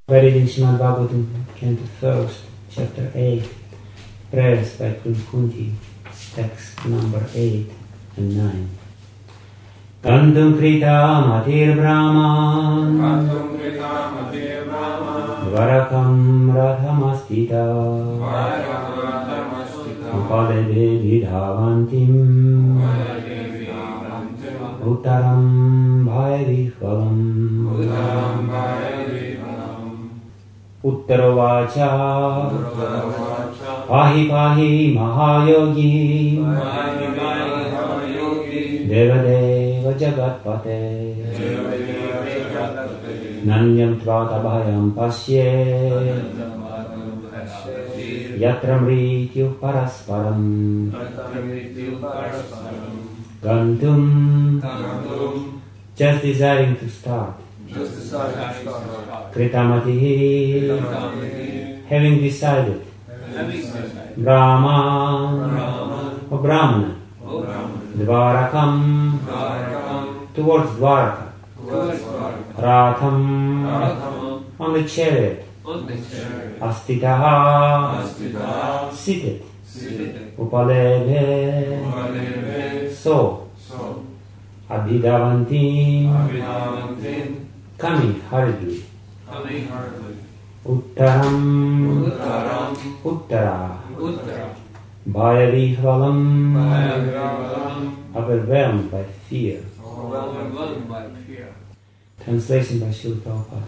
Read in Srimad Bhagavatam, Canto 1st, Chapter 8, Prayers by Kunti, text number 8 and 9. Kantum Krita Matir Brahman Dvarakam Rathamastita Upadebe Vidhavantim Uttaram Bhayavihvalam Uttarovacha Pahi Pahi Mahayogi Devadeva Jagatpate Nanyam Tvatabhayam Pasye Yatra Mrityu Parasparam Gantum just desiring to start Kritamati having decided Brahman or Brahmana Dvarakam towards Dwaraka Ratham on the chariot Astitaha seated Upaleve so Abhidavantim coming hurriedly Uttaram Uttara Bhayavihvalam overwhelmed by fear. Translation by Srila Prabhupada.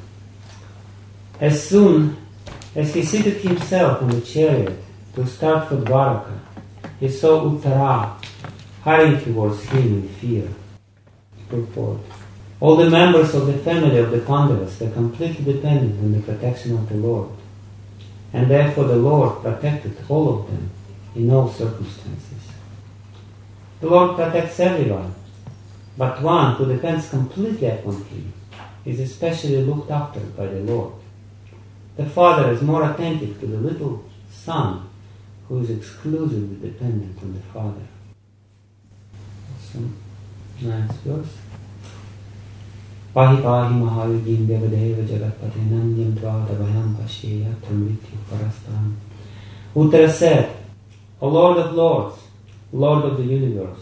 As soon as he seated himself on the chariot to start for Dwaraka, he saw Uttara hurrying towards him in fear. Purport. All the members of the family of the Pandavas were completely dependent on the protection of the Lord, and therefore the Lord protected all of them in all circumstances. The Lord protects everyone, but one who depends completely upon Him is especially looked after by the Lord. The father is more attentive to the little son who is exclusively dependent on the father. So, nice verse. Pahi pahi mahayogim devadeva jagatpate nandhyam tvadabhayam pasheya tramrityu parasparam. Uttara said, O Lord of Lords, Lord of the universe,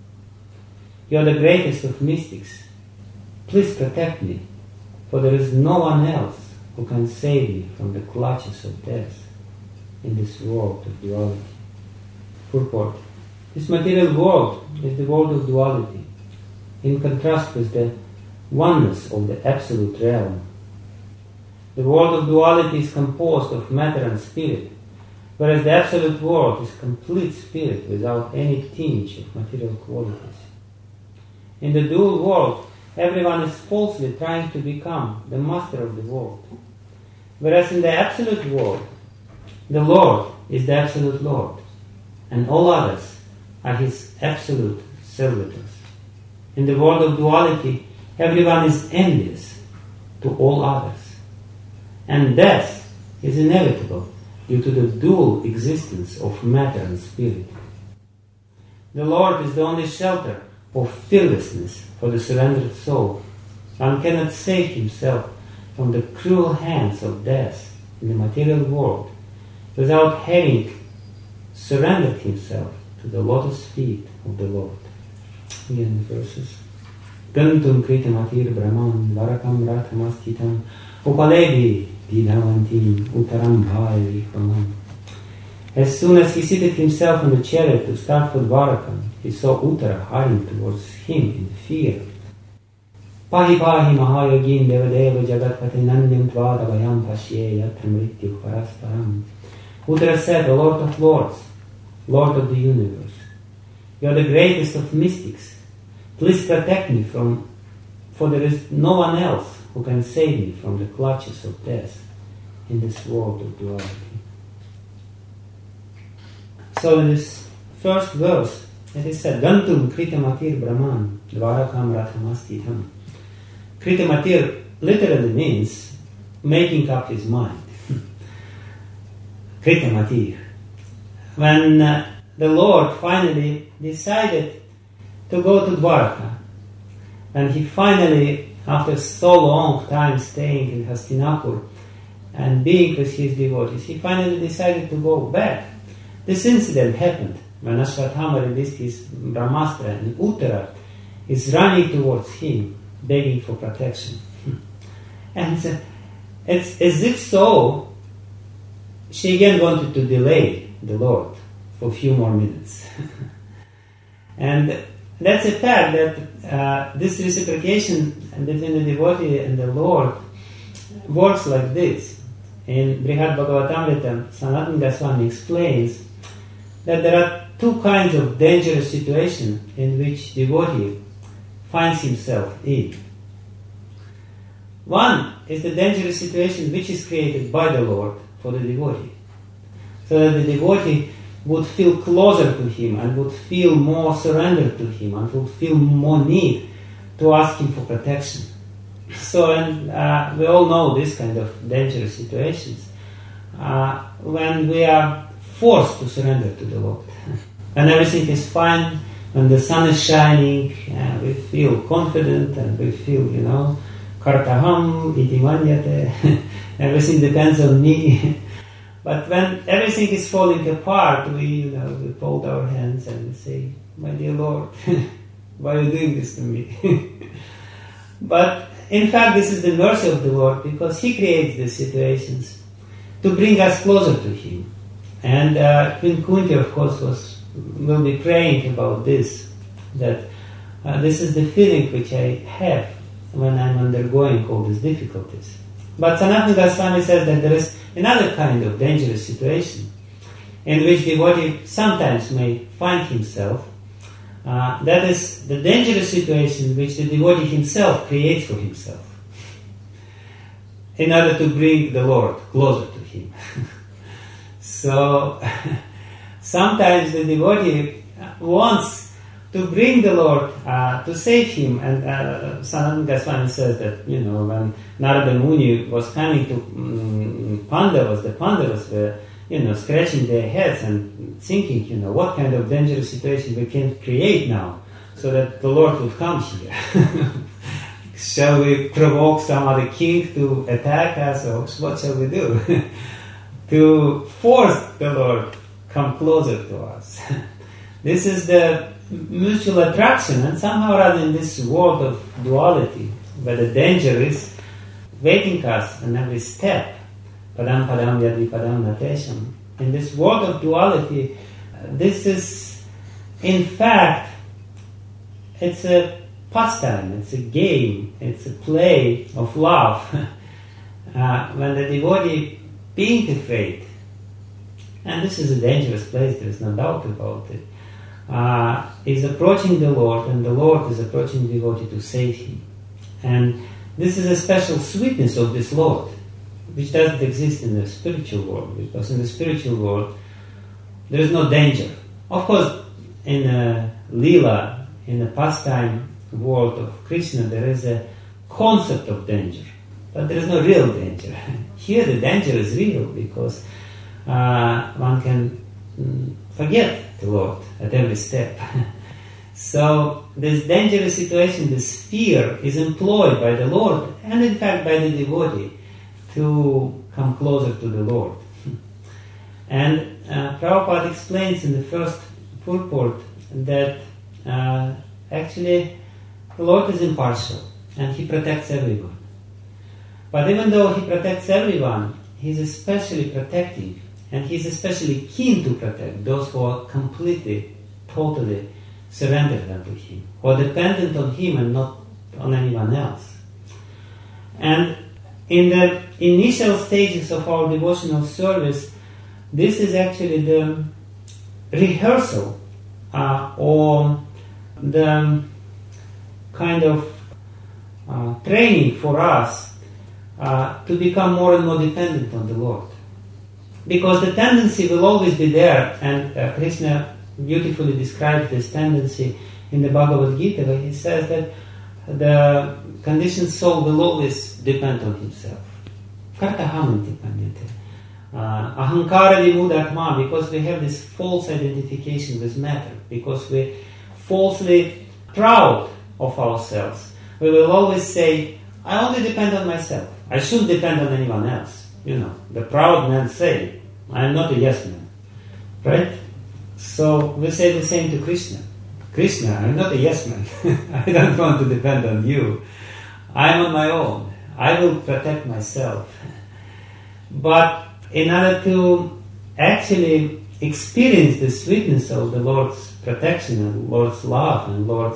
you are the greatest of mystics. Please protect me, for there is no one else who can save me from the clutches of death in this world of duality. Purport. This material world is the world of duality, in contrast with the oneness of the absolute realm. The world of duality is composed of matter and spirit, whereas the absolute world is complete spirit without any tinge of material qualities. In the dual world, everyone is falsely trying to become the master of the world, whereas in the absolute world, the Lord is the absolute Lord, and all others are His absolute servitors. In the world of duality, everyone is envious to all others, and death is inevitable due to the dual existence of matter and spirit. The Lord is the only shelter of fearlessness for the surrendered soul. One cannot save himself from the cruel hands of death in the material world without having surrendered himself to the lotus feet of the Lord. Again the verses. Gantum Kritamatir Brahman Varakam Ratamastitam Upalevi Vidhavantim Uttaram Bhayavihvalam. As soon as he seated himself on the chariot to start for Dwaraka, he saw Uttara hurrying towards him in fear. Pahi pahi mahayogin devadeva jagatpate nandhyam tvadabhayam pasyeya tramrityu parasparam. Uttara said, O Lord of Lords, Lord of the universe, you are the greatest of mystics. Please protect me for there is no one else who can save me from the clutches of death in this world of duality. So in this first verse, it is said, Gantum Kritamatir Brahman Dvarakam Rathamastitham. Kritamatir literally means making up his mind. Kritamatir. When the Lord finally decided to go to Dwaraka, and he finally, after so long time staying in Hastinapur, and being with his devotees, he finally decided to go back. This incident happened when Ashwatthama released his Brahmastra and Uttara is running towards him, begging for protection. And it's as if so, she again wanted to delay the Lord for a few more minutes. And that's a fact that this reciprocation between the devotee and the Lord works like this. In Brihad Bhagavatamrita, Sanatana Goswami explains that there are two kinds of dangerous situations in which devotee finds himself in. One is the dangerous situation which is created by the Lord for the devotee, so that the devotee would feel closer to him and would feel more surrendered to him and would feel more need to ask him for protection. So, and we all know this kind of dangerous situations when we are forced to surrender to the Lord. When everything is fine, when the sun is shining, we feel confident and we feel, kartaham, iti manyate, everything depends on me. But when everything is falling apart, we fold our hands and we say, my dear Lord, why are you doing this to me? But in fact, this is the mercy of the Lord, because He creates these situations to bring us closer to Him. And Queen Kunti, of course, will be praying about this, that this is the feeling which I have when I'm undergoing all these difficulties. But Sanatana Goswami says that there is another kind of dangerous situation in which the devotee sometimes may find himself. That is the dangerous situation which the devotee himself creates for himself in order to bring the Lord closer to him. So sometimes the devotee wants to bring the Lord to save him, and Sanatana Goswami says that when Narada Muni was coming to Pandavas, the Pandavas were scratching their heads and thinking, what kind of dangerous situation we can create now so that the Lord would come here. Shall we provoke some other king to attack us, or what shall we do? To force the Lord come closer to us. This is the mutual attraction, and somehow rather in this world of duality, where the danger is waiting us on every step, padam padam yadi padam natesham. In this world of duality, this is, in fact, it's a pastime, it's a game, it's a play of love. When the devotee, being afraid, and this is a dangerous place, there is no doubt about it, is approaching the Lord, and the Lord is approaching the devotee to save him. And this is a special sweetness of this Lord, which doesn't exist in the spiritual world, because in the spiritual world there is no danger. Of course, in a Leela, in the pastime world of Krishna, there is a concept of danger, but there is no real danger. Here the danger is real, because one can forget the Lord at every step. So this dangerous situation, this fear, is employed by the Lord, and in fact by the devotee, to come closer to the Lord. And Prabhupada explains in the first purport that actually the Lord is impartial and He protects everyone. But even though He protects everyone, He is especially protective, and He is especially keen to protect those who are completely, totally surrendered unto Him, who are dependent on Him and not on anyone else. And in the initial stages of our devotional service, this is actually the rehearsal or the kind of training for us to become more and more dependent on the Lord. Because the tendency will always be there, and Krishna beautifully describes this tendency in the Bhagavad Gita, where he says that the conditioned soul will always depend on himself. Kartahamanti panyate. Ahankara vimudatma, because we have this false identification with matter, because we're falsely proud of ourselves. We will always say, I only depend on myself. I shouldn't depend on anyone else. the proud men say, I am not a yes man. Right? So we say the same to Krishna. Krishna, I'm not a yes man. I don't want to depend on you. I'm on my own. I will protect myself. But in order to actually experience the sweetness of the Lord's protection and Lord's love and Lord's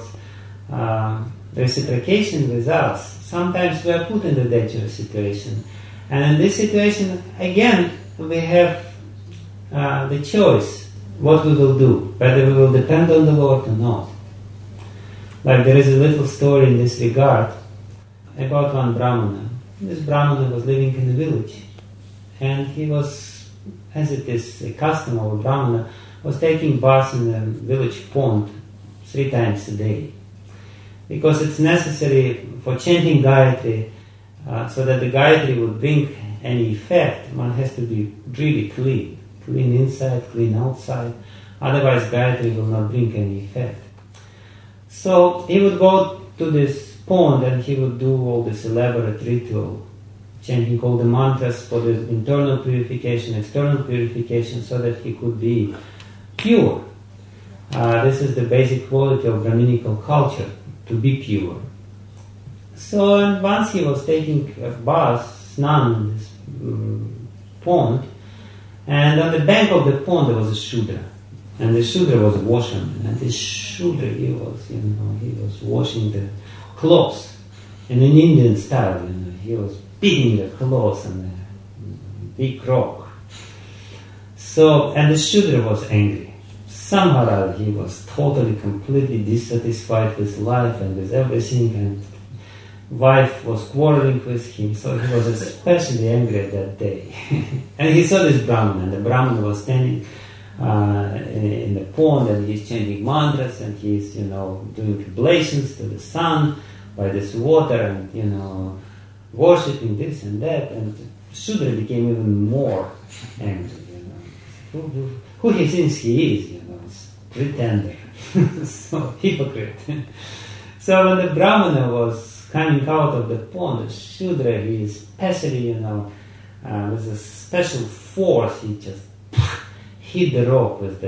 reciprocation with us, sometimes we are put in the dangerous situation. And in this situation, again, we have the choice what we will do, whether we will depend on the Lord or not. Like there is a little story in this regard about one Brahmana. This Brahmana was living in a village, and he was, as it is a custom of a Brahmana, was taking baths in the village pond 3 times a day. Because it's necessary for chanting Gayatri, so that the Gayatri would bring any effect, one has to be really clean. Clean inside, clean outside. Otherwise Gayatri will not bring any effect. So he would go to this pond and he would do all this elaborate ritual, chanting all the mantras for the internal purification, external purification, so that he could be pure. This is the basic quality of Brahminical culture, to be pure. So and once he was taking a bath, snan in this pond, and on the bank of the pond there was a Shudra. And the Shudra was washing. And this Shudra, he was washing the clothes in an Indian style. He was beating the clothes on a big rock. So, and the Shudra was angry. Somehow or other he was totally, completely dissatisfied with life and with everything, and wife was quarreling with him, so he was especially angry that day. And he saw this Brahman, and the Brahman was standing in the pond, and he's chanting mantras, and he's, doing oblations to the sun by this water, and, worshipping this and that, and Shudra became even more angry, Who he thinks he is, pretender, so hypocrite. So when the Brahmana was coming out of the pond, the Shudra, he especially, with a special force, he just hit the rock with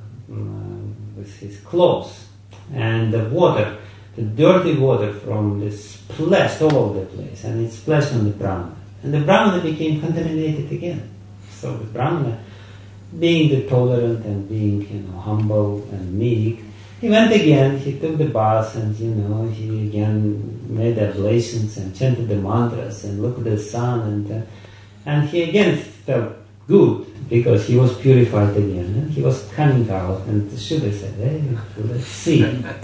his clothes, and the water, the dirty water from this splashed all over the place, and it splashed on the Brahmana, and the Brahmana became contaminated again. So the Brahmana, being the tolerant and being, humble and meek, he went again, he took the bath, and he again made oblations and chanted the mantras and looked at the sun, and he again felt good because he was purified again, and he was coming out, and the Shudra said, hey, let's see.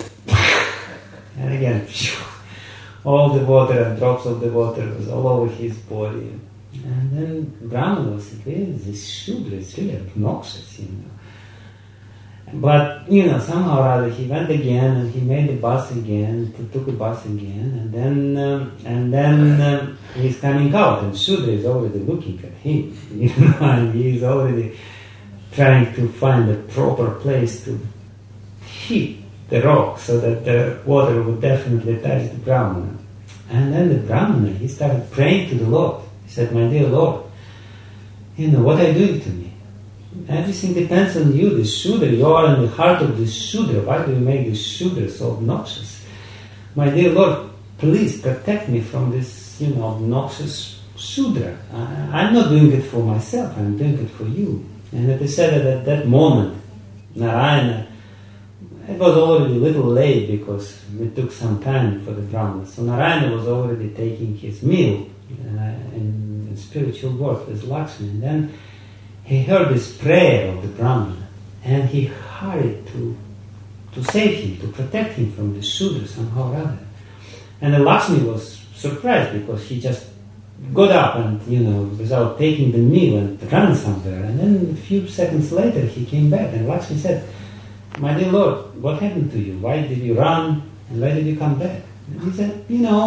And again, all the water and drops of the water was all over his body. And then Brahmana was thinking, this Shudra is really obnoxious, But, somehow or other he went again, and he made the bath again, he took a bath again, and then he's coming out, and Shudra is already looking at him, and he's already trying to find the proper place to hit the rock so that the water would definitely touch the Brahmana. And then the Brahmana, he started praying to the Lord. He said, my dear Lord, what are you doing to me? Everything depends on you, this Shudra. You are in the heart of this Shudra. Why do you make this Shudra so obnoxious? My dear Lord, please protect me from this, obnoxious Shudra. I'm not doing it for myself, I'm doing it for you. And it is said that at that moment, Narayana, it was already a little late because it took some time for the Brahmana. So Narayana was already taking his meal in spiritual work with Lakshmi. And then he heard this prayer of the Brahmana, and he hurried to save him, to protect him from the Shudra somehow or other. And the Lakshmi was surprised because he just got up and, without taking the meal, and ran somewhere. And then a few seconds later he came back, and Lakshmi said, my dear Lord, what happened to you? Why did you run, and why did you come back? And he said,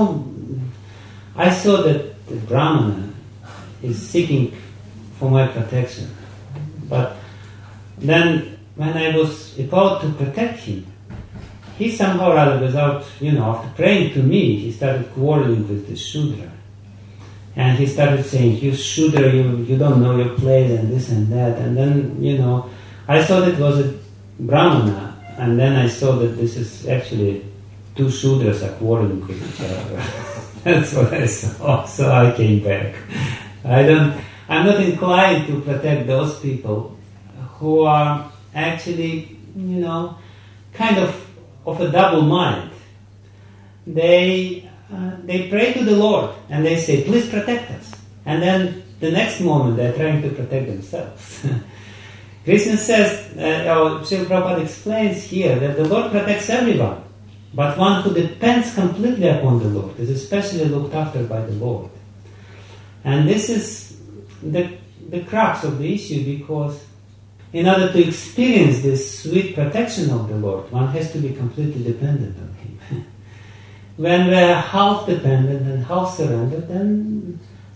I saw that the Brahmana is seeking for my protection. But then when I was about to protect him, he somehow or other, without, after praying to me, he started quarreling with the Shudra. And he started saying, you shooter, you don't know your place and this and that. And then, I thought it was a Brahmana. And then I saw that this is actually two shooters are quarreling with each other. That's what I saw. So I came back. I'm not inclined to protect those people who are actually, kind of a double mind. They pray to the Lord and they say, please protect us. And then the next moment they're trying to protect themselves. Krishna says, or Srila Prabhupada explains here that the Lord protects everyone, but one who depends completely upon the Lord is especially looked after by the Lord. And this is the crux of the issue, because in order to experience this sweet protection of the Lord, one has to be completely dependent on Him. When we're half dependent and half surrendered, then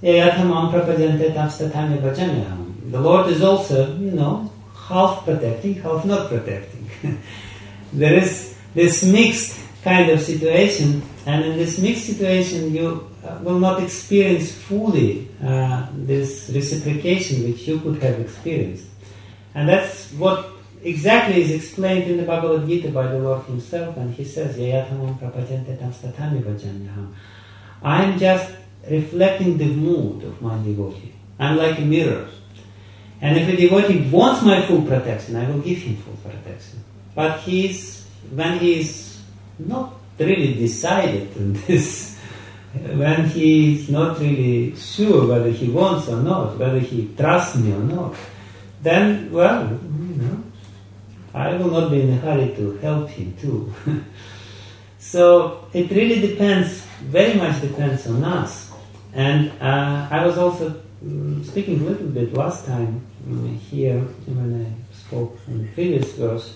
the Lord is also, half protecting, half not protecting. There is this mixed kind of situation, and in this mixed situation you will not experience fully this reciprocation which you could have experienced. And that's what exactly is explained in the Bhagavad Gita by the Lord Himself, and He says, I am just reflecting the mood of my devotee. I'm like a mirror. And if a devotee wants my full protection, I will give him full protection. But when he is not really decided on this, when he is not really sure whether he wants or not, whether he trusts me or not, then, I will not be in a hurry to help him too. So it really very much depends on us. And I was also speaking a little bit last time here when I spoke in the previous verse,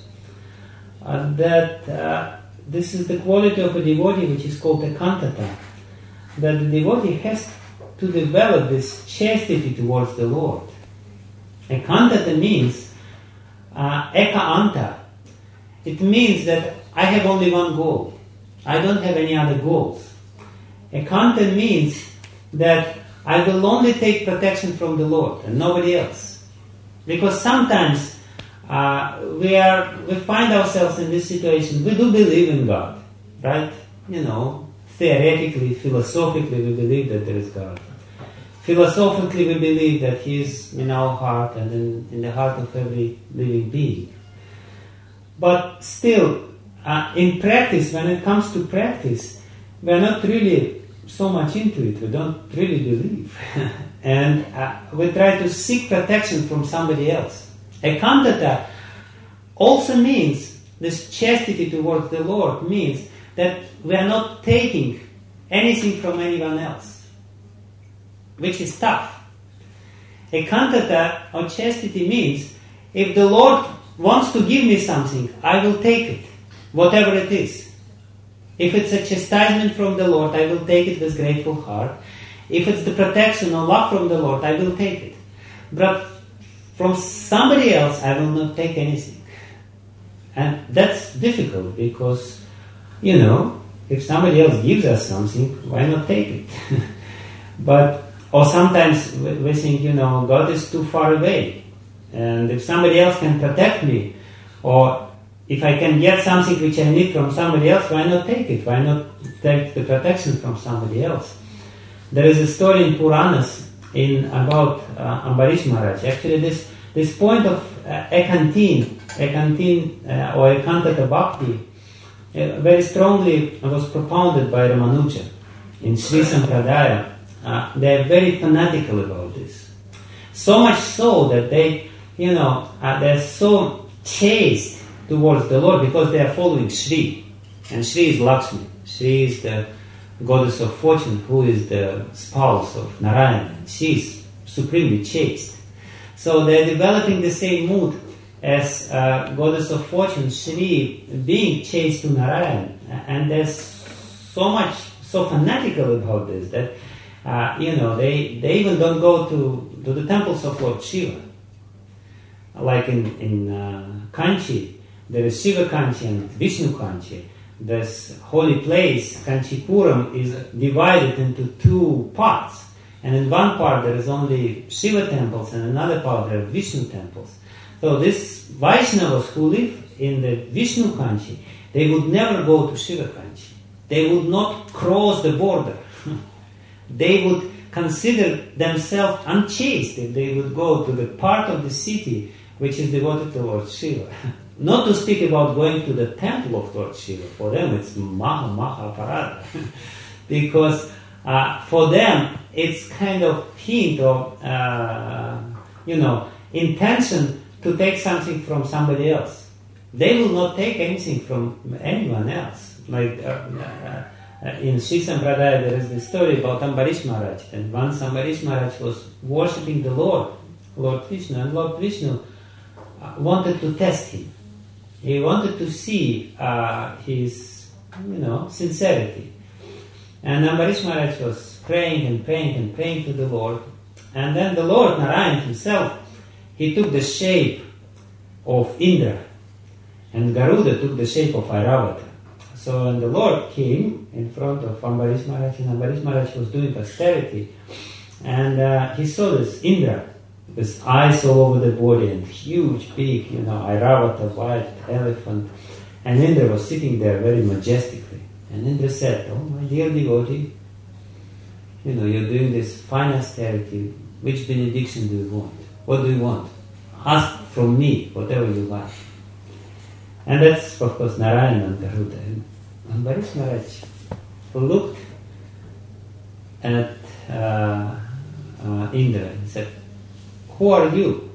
that this is the quality of a devotee which is called ekantata, that the devotee has to develop this chastity towards the Lord. Ekantata means eka anta. It means that I have only one goal. I don't have any other goals. Ekanta means that I will only take protection from the Lord and nobody else. Because sometimes we find ourselves in this situation. We do believe in God, right? Theoretically, philosophically, we believe that there is God. Philosophically, we believe that He is in our heart and in the heart of every living being. But still, in practice, when it comes to practice, we are not really so much into it. We don't really believe. And we try to seek protection from somebody else. Ekantata also means, this chastity towards the Lord means that we are not taking anything from anyone else, which is tough. Ekantata or chastity means, if the Lord wants to give me something, I will take it, whatever it is. If it's a chastisement from the Lord, I will take it with grateful heart. If it's the protection or love from the Lord, I will take it. But from somebody else, I will not take anything. And that's difficult because, if somebody else gives us something, why not take it? Or sometimes we think, God is too far away. And if somebody else can protect me, or if I can get something which I need from somebody else, why not take it? Why not take the protection from somebody else? There is a story in Puranas about Ambarish Maharaj. Actually, this point of ekantin or ekantata bhakti very strongly was propounded by Ramanuja in Sri Sampradaya. They are very fanatical about this. So much so that they're so chaste towards the Lord because they are following Shri. And Shri is Lakshmi. Shri is the goddess of fortune who is the spouse of Narayana. She is supremely chaste. So they are developing the same mood as goddess of fortune, Shri, being chaste to Narayana. And they're so fanatical about this that they even don't go to the temples of Lord Shiva. Like in Kanchi, there is Shiva Kanchi and Vishnu Kanchi. This holy place, Kanchipuram, is divided into two parts. And in one part there is only Shiva temples, and another part there are Vishnu temples. So these Vaishnavas who live in the Vishnu country, they would never go to Shiva country. They would not cross the border. They would consider themselves unchaste if they would go to the part of the city which is devoted to Lord Shiva. Not to speak about going to the temple of Lord Shiva. For them it's maha aparada. Because for them it's kind of hint of, intention to take something from somebody else. They will not take anything from anyone else. Like in Sri Sampradaya there is this story about Ambarish Maharaj. And once Ambarish Maharaj was worshipping the Lord Vishnu, and Lord Vishnu wanted to test him. He wanted to see his, sincerity. And Ambarish Maharaj was praying and praying and praying to the Lord. And then the Lord Narayan himself, he took the shape of Indra. And Garuda took the shape of Airavata. So when the Lord came in front of Ambarish Maharaj, and Ambarish Maharaj was doing austerity, and he saw this Indra, with eyes all over the body and huge, big, Airavata, white elephant. And Indra was sitting there very majestically. And Indra said, "Oh, my dear devotee, you're doing this fine austerity. Which benediction do you want? What do you want? Ask from me whatever you like." And that's, of course, Narayana and Garuda. And Ambarish Maharaj looked at Indra and said, "Who are you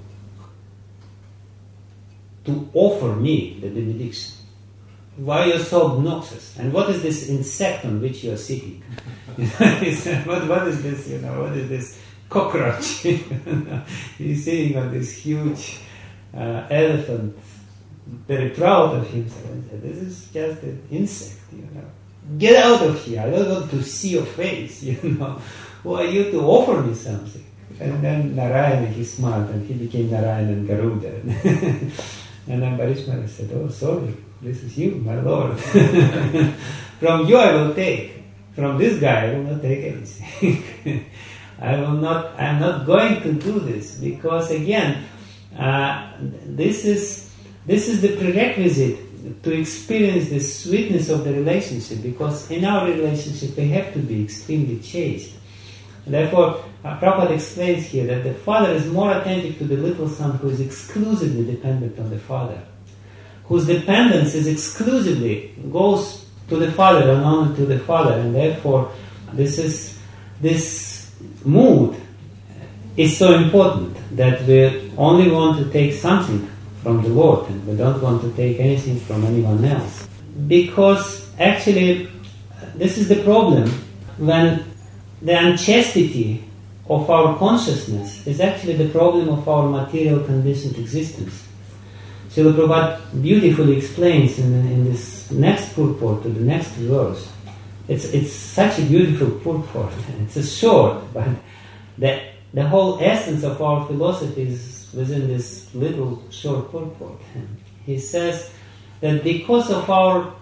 to offer me the benediction? Why are you so obnoxious? And what is this insect on which you are sitting? What is this, what is this cockroach?" He's sitting on this huge elephant, very proud of himself, and said, "This is just an insect, Get out of here, I don't want to see your face, Who are you to offer me something?" And then Narayana, he smiled, and he became Narayana and Garuda. And Ambarish Maharaj said, "Oh, sorry, this is you, my Lord. From you I will take. From this guy I will not take anything. I am not going to do this, because again, this is the prerequisite to experience the sweetness of the relationship, because in our relationship we have to be extremely chaste. Therefore, Prabhupada explains here that the father is more attentive to the little son who is exclusively dependent on the father, whose dependence is exclusively goes to the father and only to the father, and therefore this mood is so important that we only want to take something from the Lord and we don't want to take anything from anyone else. Because actually this is the problem, when the unchastity of our consciousness is actually the problem of our material conditioned existence. Srila Prabhupada beautifully explains in this next purport to the next verse. It's such a beautiful purport. It's a short, but the whole essence of our philosophy is within this little short purport. He says that because of our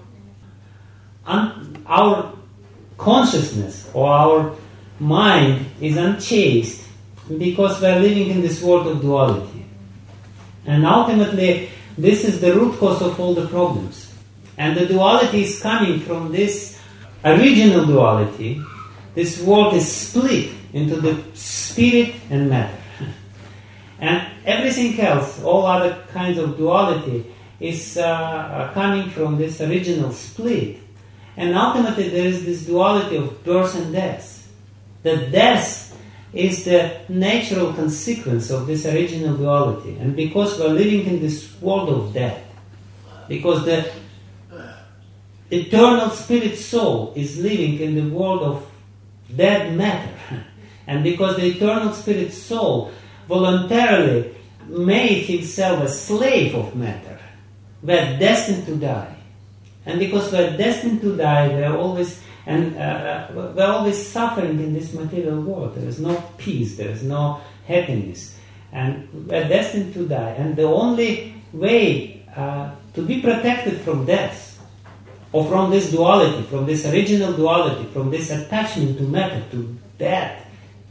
consciousness or our mind is unchaste, because we are living in this world of duality. And ultimately, this is the root cause of all the problems. And the duality is coming from this original duality. This world is split into the spirit and matter. And everything else, all other kinds of duality, is coming from this original split. And ultimately there is this duality of birth and death. That death is the natural consequence of this original duality. And because we are living in this world of death, because the eternal spirit soul is living in the world of dead matter, and because the eternal spirit soul voluntarily made himself a slave of matter, we are destined to die. And because we are destined to die, we are always suffering in this material world. There is no peace, there is no happiness, and we are destined to die. And the only way to be protected from death, or from this duality, from this original duality, from this attachment to matter, to death,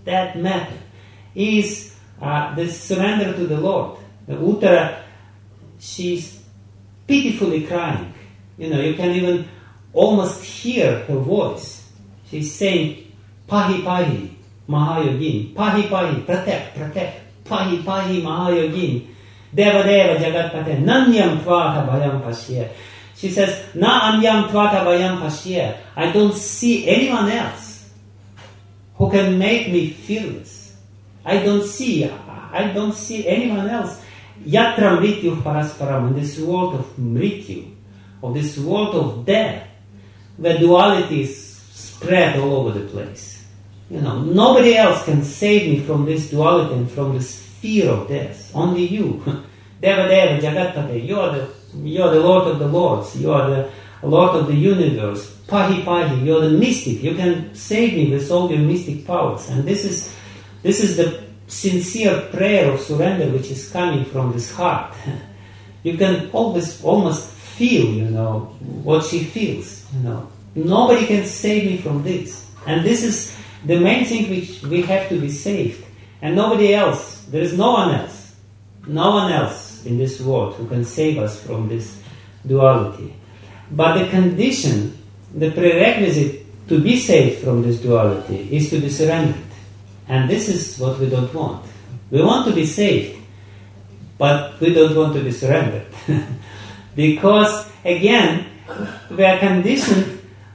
that matter is this surrender to the Lord. The Uttara, she's pitifully crying. You can even almost hear her voice. She's saying, Pahi Pahi, Mahayogin. Pahi Pahi, protect, protect. Pahi Pahi, Mahayogin. Deva Deva Jagatpate, Nanyam Tvata Bhayam Pashya. She says, Na Anyam Tvata Bhayam Pashya. I don't see anyone else who can make me feel this. I don't see anyone else. Yatra Mrityu Parasparam, in this world of Mrityu, of this world of death, where duality is spread all over the place. Nobody else can save me from this duality and from this fear of death. Only you. Deva Deva Jagatpate, you are the Lord of the Lords, you are the Lord of the universe. Pahi Pahi, you are the mystic, you can save me with all your mystic powers. And this is the sincere prayer of surrender which is coming from this heart. You can always almost feel, what she feels, Nobody can save me from this. And this is the main thing which we have to be saved. And nobody else, there is no one else in this world who can save us from this duality. But the condition, the prerequisite to be saved from this duality is to be surrendered. And this is what we don't want. We want to be saved, but we don't want to be surrendered. Because, again, we are conditioned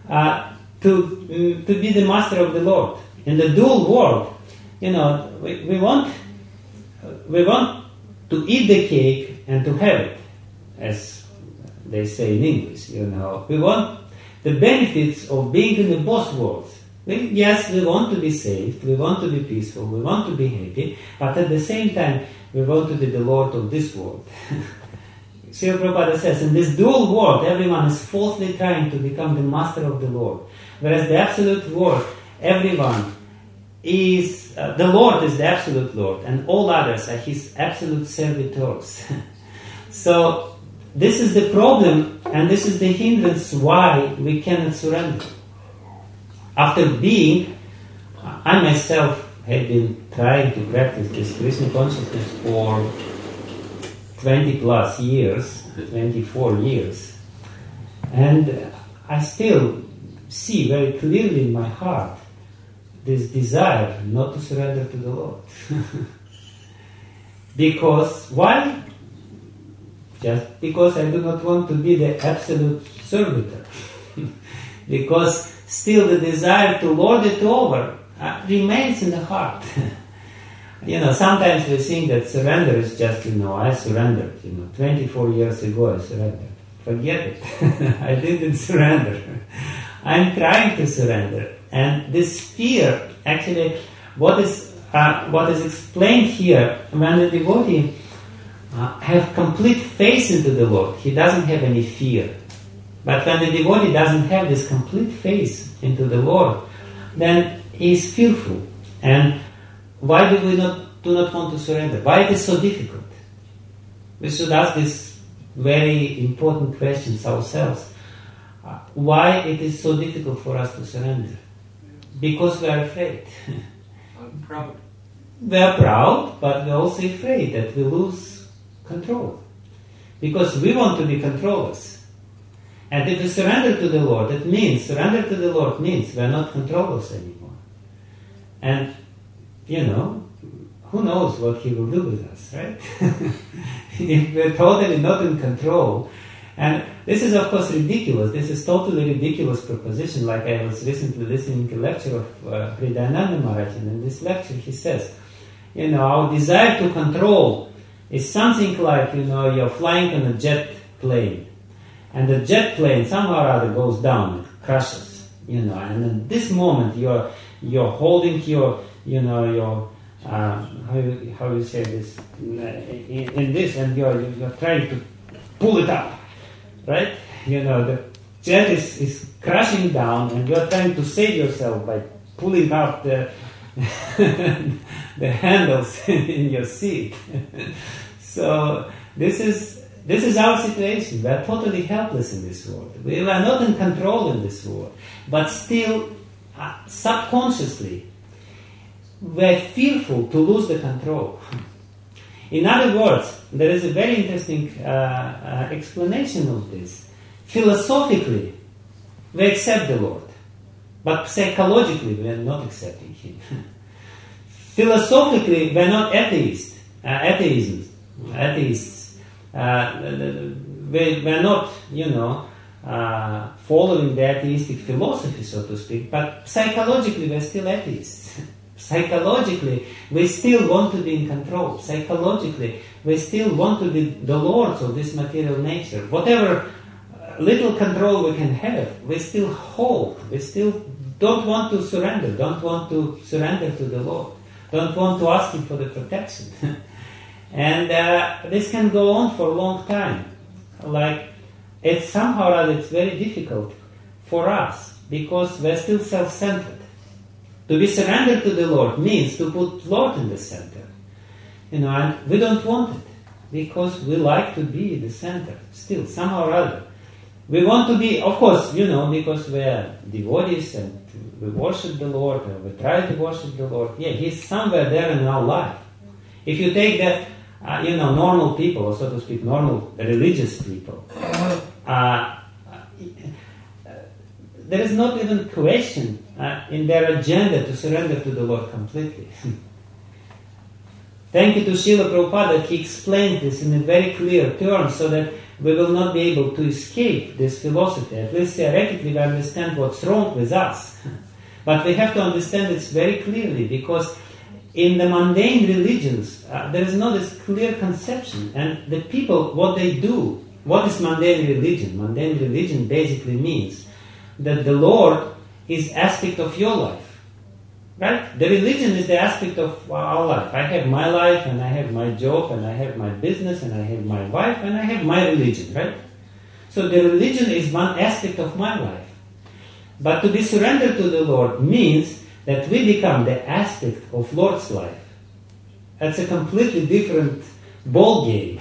to be the master of the Lord. In the dual world, we want to eat the cake and to have it, as they say in English. We want the benefits of being in the both worlds. Yes, we want to be saved, we want to be peaceful, we want to be happy, but at the same time, we want to be the Lord of this world. Srila Prabhupada says, in this dual world, everyone is falsely trying to become the master of the Lord. Whereas the absolute world, everyone is, the Lord is the absolute Lord, and all others are His absolute servitors. So, this is the problem, and this is the hindrance why we cannot surrender. After being, I myself have been trying to practice this Krishna consciousness for 20 plus years, 24 years, and I still see very clearly in my heart this desire not to surrender to the Lord. Because, why? Just because I do not want to be the absolute servitor. Because still the desire to lord it over remains in the heart. Sometimes we think that surrender is just, I surrendered, 24 years ago I surrendered. Forget it. I didn't surrender. I'm trying to surrender. And this fear, actually, what is explained here, when the devotee have complete faith into the Lord, he doesn't have any fear. But when the devotee doesn't have this complete faith into the Lord, then he is fearful. And why do we do not want to surrender? Why it is so difficult? We should ask these very important questions ourselves. Why it is so difficult for us to surrender? Because we are afraid. I'm proud. We are proud, but we are also afraid that we lose control. Because we want to be controllers. And if we surrender to the Lord, surrender to the Lord means we are not controllers anymore. And, who knows what He will do with us, right? If we're totally not in control. And this is, of course, ridiculous. This is totally ridiculous proposition. Like I was recently listening to a lecture of Hridayananda Maharaj, and in this lecture he says, our desire to control is something like, you're flying on a jet plane. And the jet plane somehow or other goes down, it crashes, and at this moment you're holding your how you say this, in this, and you're trying to pull it up, right? The jet is crashing down, and you're trying to save yourself by pulling up the handles in your seat. So this is our situation. We are totally helpless in this world. We are not in control in this world. But still, subconsciously, we're fearful to lose the control. In other words, there is a very interesting explanation of this. Philosophically, we accept the Lord, but psychologically we are not accepting Him. Philosophically, we are not atheists. We are not, following the atheistic philosophy, so to speak, but psychologically we are still atheists. Psychologically, we still want to be in control. Psychologically, we still want to be the lords of this material nature. Whatever little control we can have, we still hold. We still don't want to surrender. Don't want to surrender to the Lord. Don't want to ask Him for the protection. And this can go on for a long time. Like, it's somehow or other, it's very difficult for us because we're still self-centered. To be surrendered to the Lord means to put Lord in the center. And we don't want it because we like to be the center still, somehow or other. We want to be, of course, because we're devotees and we worship the Lord, or we try to worship the Lord. Yeah, He's somewhere there in our life. If you take the, normal people, or so to speak, normal religious people, there is not even question in their agenda to surrender to the Lord completely. Thank you to Srila Prabhupada that he explained this in a very clear terms so that we will not be able to escape this philosophy. At least theoretically we understand what's wrong with us. But we have to understand this very clearly because in the mundane religions there is not this clear conception. And the people, what they do, what is mundane religion? Mundane religion basically means that the Lord is aspect of your life. Right? The religion is the aspect of our life. I have my life, and I have my job, and I have my business, and I have my wife, and I have my religion, right? So the religion is one aspect of my life. But to be surrendered to the Lord means that we become the aspect of Lord's life. That's a completely different ball game.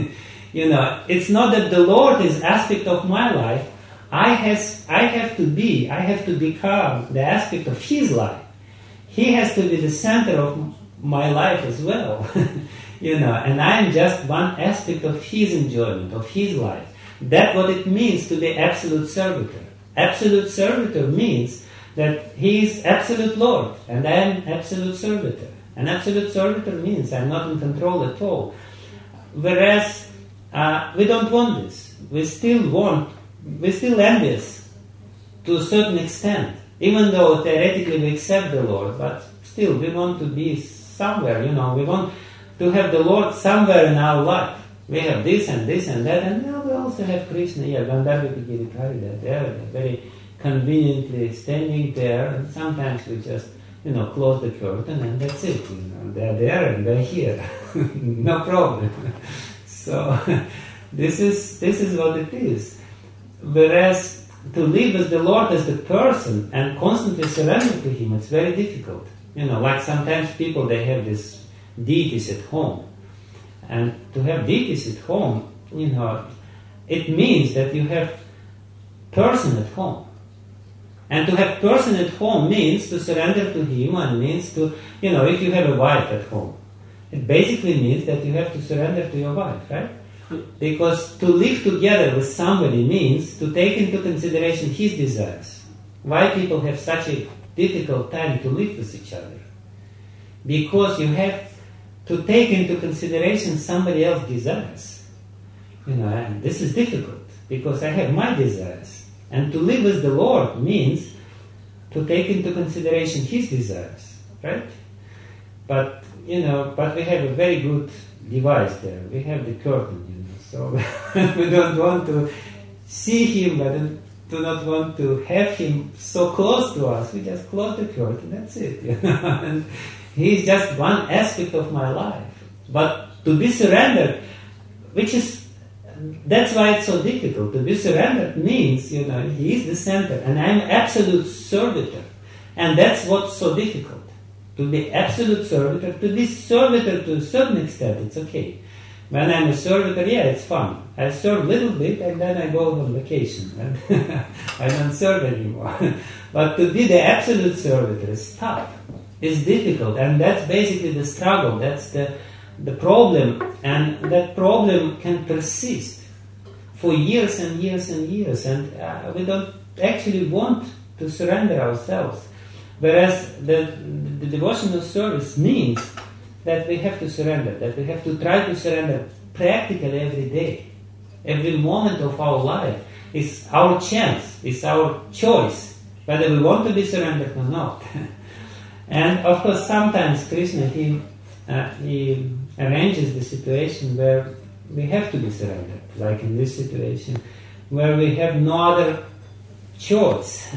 It's not that the Lord is aspect of my life. I have to become the aspect of His life. He has to be the center of my life as well, and I am just one aspect of His enjoyment, of His life. That's what it means to be absolute servitor. Absolute servitor means that He is absolute Lord, and I am absolute servitor. And absolute servitor means I'm not in control at all. Whereas we don't want this. We're still envious to a certain extent. Even though theoretically we accept the Lord, but still we want to be somewhere, we want to have the Lord somewhere in our life. We have this and this and that, and now we also have Krishna here, Gandharva Girikari, they're very conveniently standing there, and sometimes we just, close the curtain and that's it, they're there and they're here. No problem. So, this is what it is. Whereas, to live as the Lord as the person and constantly surrender to Him, it's very difficult. Like sometimes people, they have these deities at home. And to have deities at home, it means that you have person at home. And to have person at home means to surrender to Him and means to, if you have a wife at home, it basically means that you have to surrender to your wife, right? Because to live together with somebody means to take into consideration his desires. Why people have such a difficult time to live with each other? Because you have to take into consideration somebody else's desires. And this is difficult because I have my desires. And to live with the Lord means to take into consideration His desires, right? But we have a very good device there. We have the curtain. So we don't want to see Him, but do not want to have Him so close to us. We just close the curtain, that's it. And He is just one aspect of my life. But to be surrendered, that's why it's so difficult. To be surrendered means, He is the center, and I'm absolute servitor. And that's what's so difficult. To be absolute servitor, to be servitor to a certain extent, it's okay. When I'm a servitor, yeah, it's fun. I serve a little bit and then I go on vacation. And I don't serve anymore. But to be the absolute servitor is tough. is difficult, and that's basically the struggle. That's the problem, and that problem can persist for years and years and years, and we don't actually want to surrender ourselves. Whereas the devotional service means that we have to surrender, that we have to try to surrender practically every day. Every moment of our life is our chance, is our choice, whether we want to be surrendered or not. And of course, sometimes Krishna, he arranges the situation where we have to be surrendered, like in this situation, where we have no other choice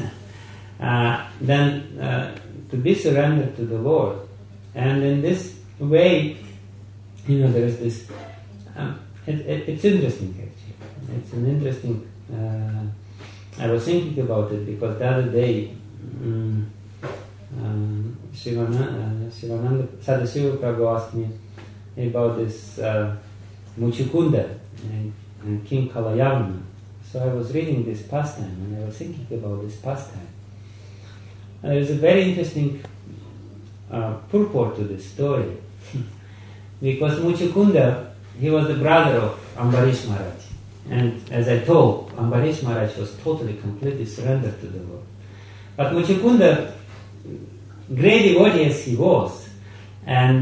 than to be surrendered to the Lord. And in this way, there is this. It's interesting, actually. It's an interesting. I was thinking about it because the other day, Shivananda Sadashiva Prabhu asked me about this Muchukunda and King Kalayavana. So I was reading this pastime and I was thinking about this pastime. And there's a very interesting purport to this story. Because Muchukunda, he was the brother of Ambarish Maharaj. And as I told, Ambarish Maharaj was totally, completely surrendered to the Lord. But Muchukunda, great devotee as he was, and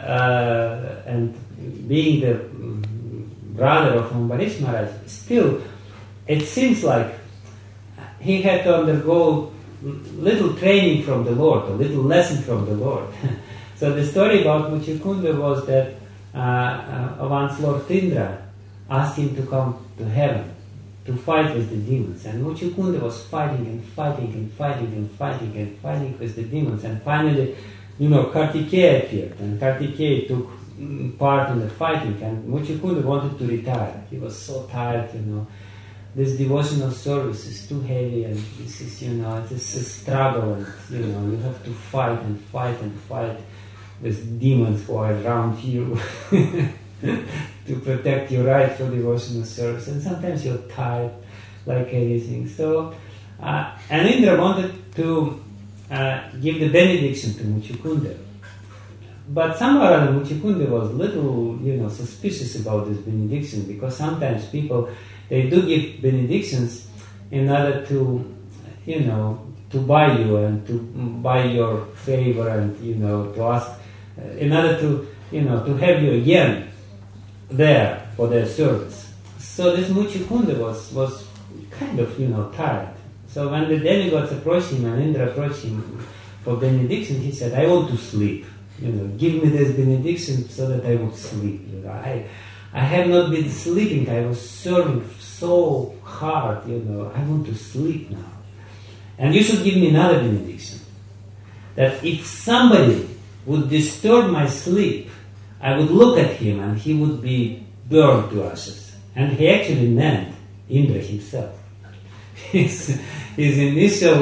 being the brother of Ambarish Maharaj, still, it seems like he had to undergo little training from the Lord, a little lesson from the Lord. So the story about Muchukunda was that once Lord Indra asked him to come to heaven to fight with the demons, and Muchukunda was fighting and fighting and fighting and fighting and fighting with the demons, and finally, Kartikeya appeared, and Kartikeya took part in the fighting, and Muchukunda wanted to retire. He was so tired, This devotional service is too heavy, and this is, it's a struggle, and you have to fight and fight and fight with demons who are around you to protect your right for devotional service, and sometimes you're tired, like anything. So, and Indra wanted to give the benediction to Muchukunda, but somehow or other Muchukunda was little, suspicious about this benediction, because sometimes people, they do give benedictions in order to, to buy you and to buy your favor, and to ask, in order to, to have you again there for their service. So this Muchukunda was kind of, tired. So when the demigods approached him and Indra approached him for benediction, he said, "I want to sleep. Give me this benediction so that I would sleep. I have not been sleeping. I was serving so hard. I want to sleep now. And you should give me another benediction. That if somebody would disturb my sleep, I would look at him and he would be burned to ashes." And he actually meant Indra himself. His initial,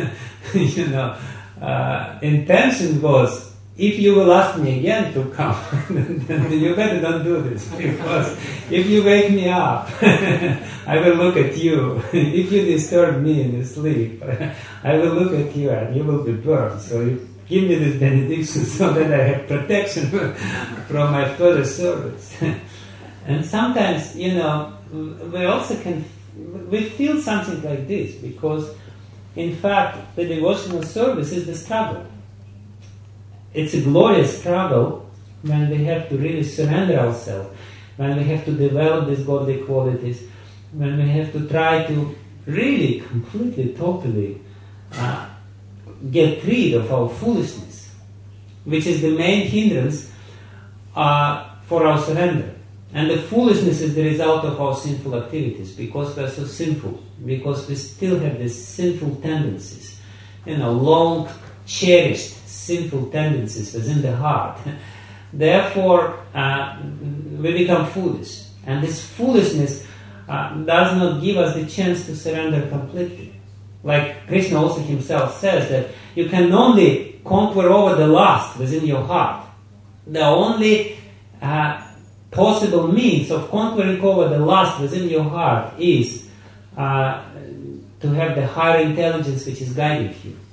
intention was, if you will ask me again to come, then you better don't do this, because if you wake me up, I will look at you. If you disturb me in the sleep, I will look at you and you will be burned. So you give me this benediction so that I have protection from my further service. And sometimes, we also we feel something like this, because in fact the devotional service is the struggle. It's a glorious struggle when we have to really surrender ourselves, when we have to develop these godly qualities, when we have to try to really, completely, totally get rid of our foolishness, which is the main hindrance for our surrender. And the foolishness is the result of our sinful activities, because we are so sinful, because we still have these sinful tendencies, long cherished sinful tendencies within the heart. Therefore, we become foolish. And this foolishness does not give us the chance to surrender completely. Like Krishna also himself says that you can only conquer over the lust within your heart. The only possible means of conquering over the lust within your heart is to have the higher intelligence which is guiding you.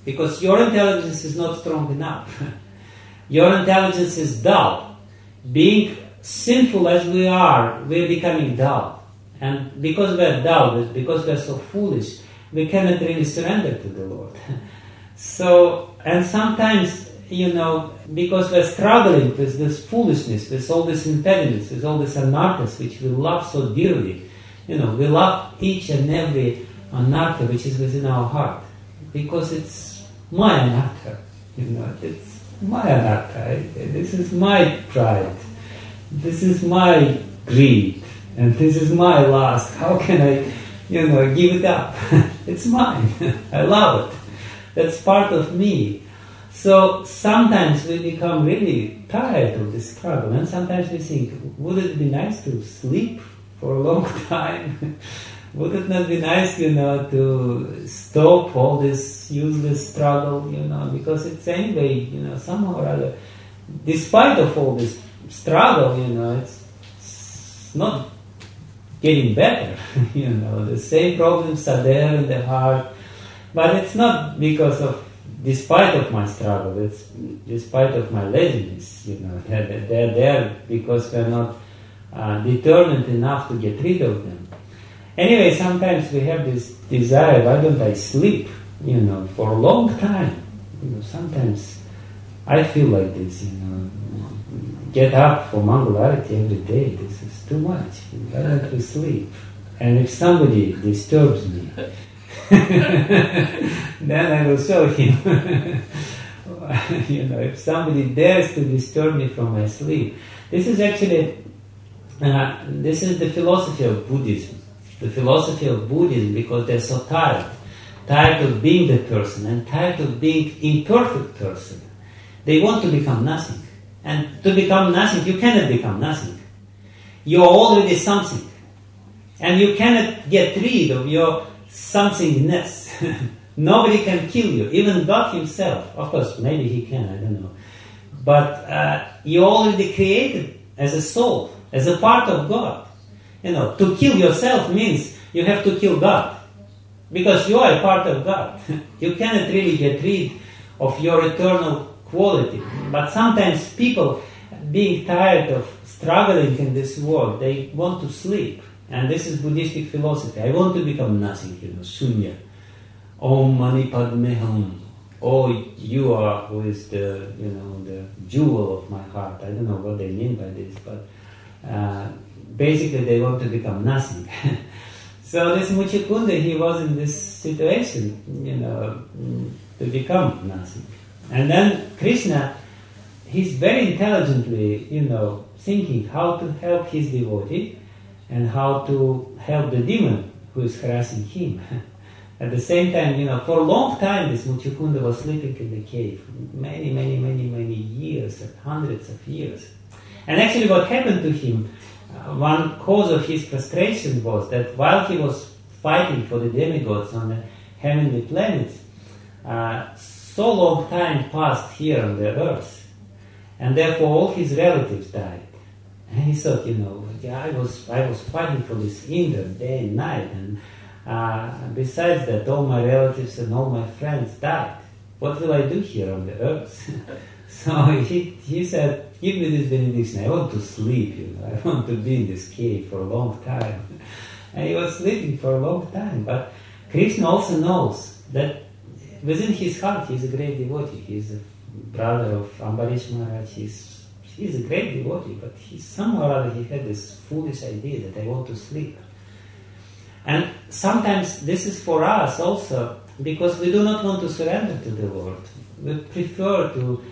because your intelligence is not strong enough. Your intelligence is dull. Being sinful as we are, we're becoming dull. And because we're dull, because we're so foolish, we cannot really surrender to the Lord. So, and sometimes, because we're struggling with this foolishness, with all this impediments, with all this anarthas, which we love so dearly, we love each and every anartha which is within our heart, because it's my anartha, it's my anartha. This is my pride, this is my greed, and this is my lust. How can I, give it up? It's mine. I love it. That's part of me. So sometimes we become really tired of this struggle, and sometimes we think, would it be nice to sleep for a long time? Would it not be nice, to stop all this useless struggle, because it's anyway, somehow or other, despite of all this struggle, it's not getting better, the same problems are there in the heart, but it's not despite of my struggle, it's despite of my laziness, they're there because we're not determined enough to get rid of them. Anyway, sometimes we have this desire, why don't I sleep, for a long time? Sometimes I feel like this, get up for Mangalarati every day, this is too much, why don't we sleep? And if somebody disturbs me, then I will show him. If somebody dares to disturb me from my sleep. This is actually, this is the philosophy of Buddhism. The philosophy of Buddhism, because they're so tired of being the person and tired of being imperfect person. They want to become nothing. And to become nothing, you cannot become nothing. You're already something. And you cannot get rid of your somethingness. Nobody can kill you, even God himself. Of course, maybe he can, I don't know. But you're already created as a soul, as a part of God. To kill yourself means you have to kill God. Because you are a part of God. You cannot really get rid of your eternal quality. But sometimes people, being tired of struggling in this world, they want to sleep. And this is Buddhistic philosophy. I want to become nothing, shunya. Om Mani Padme Hum. Oh, you are who is the jewel of my heart. I don't know what they mean by this, but basically they want to become nothing. So this Muchukunda, he was in this situation, to become nothing. And then Krishna, he's very intelligently, thinking how to help his devotee and how to help the demon who is harassing him. At the same time, for a long time, this Muchukunda was sleeping in the cave. Many years, hundreds of years. And actually what happened to him, one cause of his frustration was that while he was fighting for the demigods on the heavenly planets, so long time passed here on the earth, and therefore all his relatives died. And he thought, I was fighting for this Indra day and night, and besides that, all my relatives and all my friends died. What will I do here on the earth? So he said, give me this benediction, I want to sleep, I want to be in this cave for a long time. And he was sleeping for a long time, but Krishna also knows that within his heart he is a great devotee. He is a brother of Ambarish Maharaj, he's a great devotee, but somehow or other he had this foolish idea that I want to sleep. And sometimes this is for us also, because we do not want to surrender to the Lord. We prefer to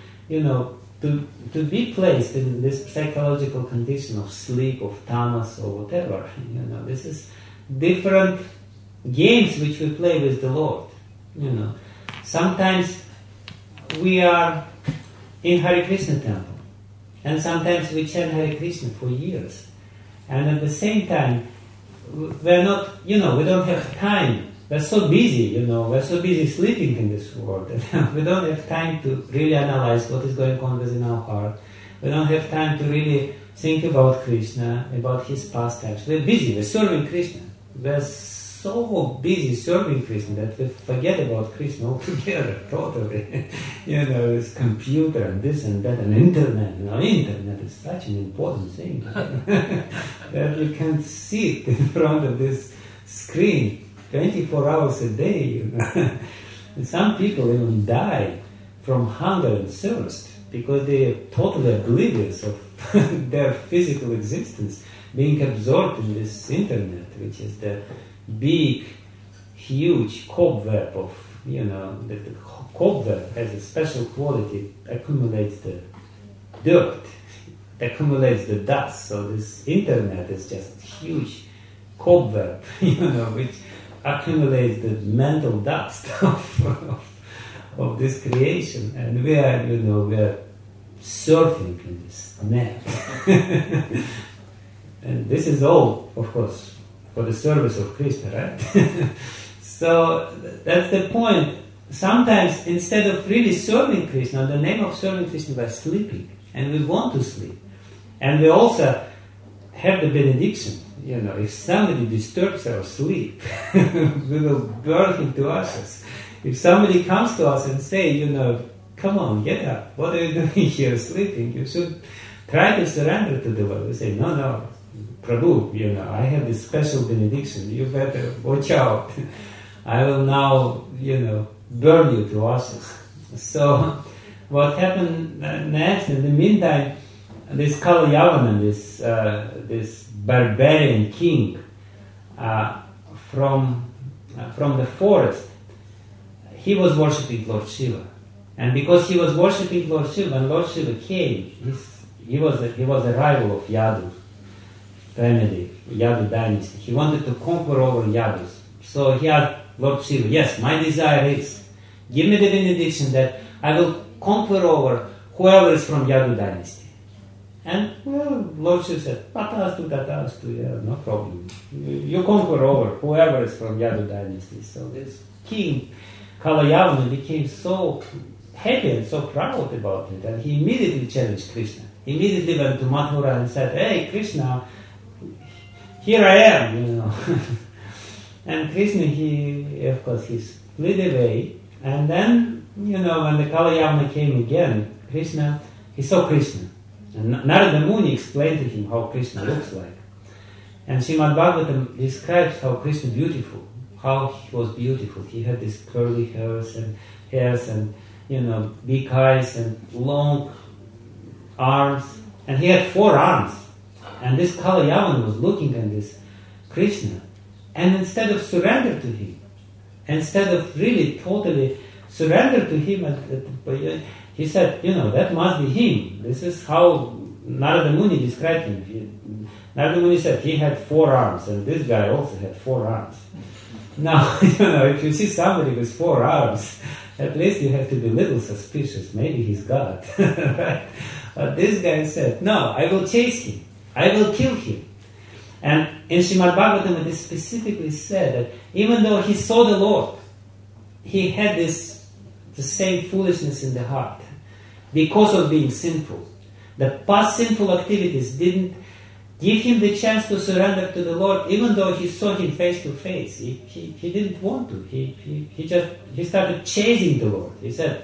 be placed in this psychological condition of sleep, of tamas, or whatever. This is different games which we play with the Lord. Sometimes we are in Hare Krishna temple, and sometimes we chant Hare Krishna for years, and at the same time we're not, we don't have time. We're so busy, we're so busy sleeping in this world. We don't have time to really analyze what is going on within our heart. We don't have time to really think about Krishna, about his pastimes. We're busy, we're serving Krishna. We're so busy serving Krishna that we forget about Krishna altogether, totally. This computer and this and that and internet. Internet is such an important thing that you can't sit in front of this screen 24 hours a day. And some people even die from hunger and thirst because they are totally oblivious of their physical existence, being absorbed in this internet, which is the big, huge cobweb of, the cobweb has a special quality, it accumulates the dirt, accumulates the dust. So this internet is just a huge cobweb, which accumulates the mental dust of this creation, and we are surfing in this net. And this is all, of course, for the service of Krishna, right? So that's the point. Sometimes instead of really serving Krishna, the name of serving Krishna, we are sleeping, and we want to sleep. And we also have the benediction. If somebody disturbs our sleep, we will burn him to ashes. If somebody comes to us and say, come on, get up. What are you doing here sleeping? You should try to surrender to the Lord. We say, no, Prabhu, I have this special benediction. You better watch out. I will now, burn you to ashes. So what happened next? In the meantime, this Kalayavana, this barbarian king from the forest, he was worshipping Lord Shiva. And because he was worshipping Lord Shiva, when Lord Shiva came, he was a rival of Yadu family, Yadu dynasty. He wanted to conquer over Yadus. So he asked Lord Shiva, yes, my desire is, give me the benediction that I will conquer over whoever is from Yadu dynasty. And, Lord Shiva said, tatastu, yeah, no problem. You conquer over whoever is from Yadu dynasty. So this king, Kalayavana, became so happy and so proud about it, and he immediately challenged Krishna. He immediately went to Mathura and said, hey, Krishna, here I am, And Krishna, he split away, and then, when the Kalayavana came again, he saw Krishna. And Narada Muni explained to him how Krishna looks like. And Srimad Bhagavatam describes how Krishna beautiful, how he was beautiful. He had these curly hairs and big eyes and long arms. And he had 4 arms. And this Kalayavana was looking at this Krishna. And instead of surrender to him, instead of really totally surrender to him, he said, that must be him. This is how Narada Muni described him. Narada Muni said he had 4 arms, and this guy also had 4 arms. Now, if you see somebody with 4 arms, at least you have to be a little suspicious. Maybe he's God. Right? But this guy said, no, I will chase him. I will kill him. And in Srimad Bhagavatam, it is specifically said that even though he saw the Lord, he had the same foolishness in the heart because of being sinful. The past sinful activities didn't give him the chance to surrender to the Lord, even though he saw him face to face. He didn't want to. He started chasing the Lord. He said,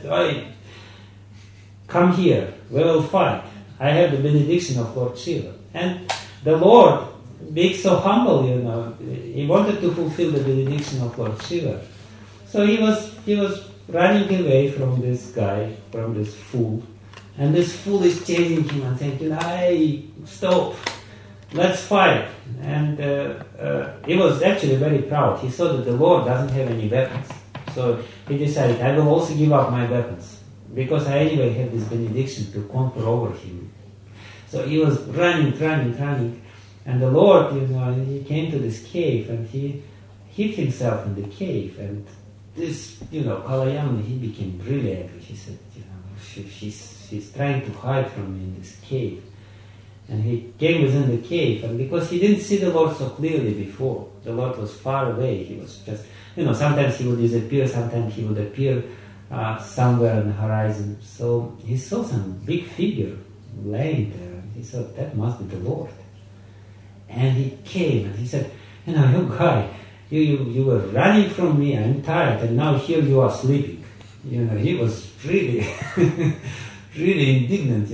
come here, we will fight. I have the benediction of Lord Shiva. And the Lord, being so humble, he wanted to fulfill the benediction of Lord Shiva. So he was running away from this guy, from this fool. And this fool is chasing him and saying, hey, stop, let's fight. And he was actually very proud. He saw that the Lord doesn't have any weapons. So he decided, I will also give up my weapons, because I anyway have this benediction to conquer over him. So he was running. And the Lord, he came to this cave and he hid himself in the cave. And this, Kalayavana, he became really angry. He said, she's trying to hide from me in this cave. And he came within the cave, and because he didn't see the Lord so clearly before, the Lord was far away. He was just, sometimes he would disappear, sometimes he would appear somewhere on the horizon. So he saw some big figure laying there, and he thought, that must be the Lord. And he came and he said, you guy, You were running from me, I'm tired, and now here you are sleeping. He was really, really indignant,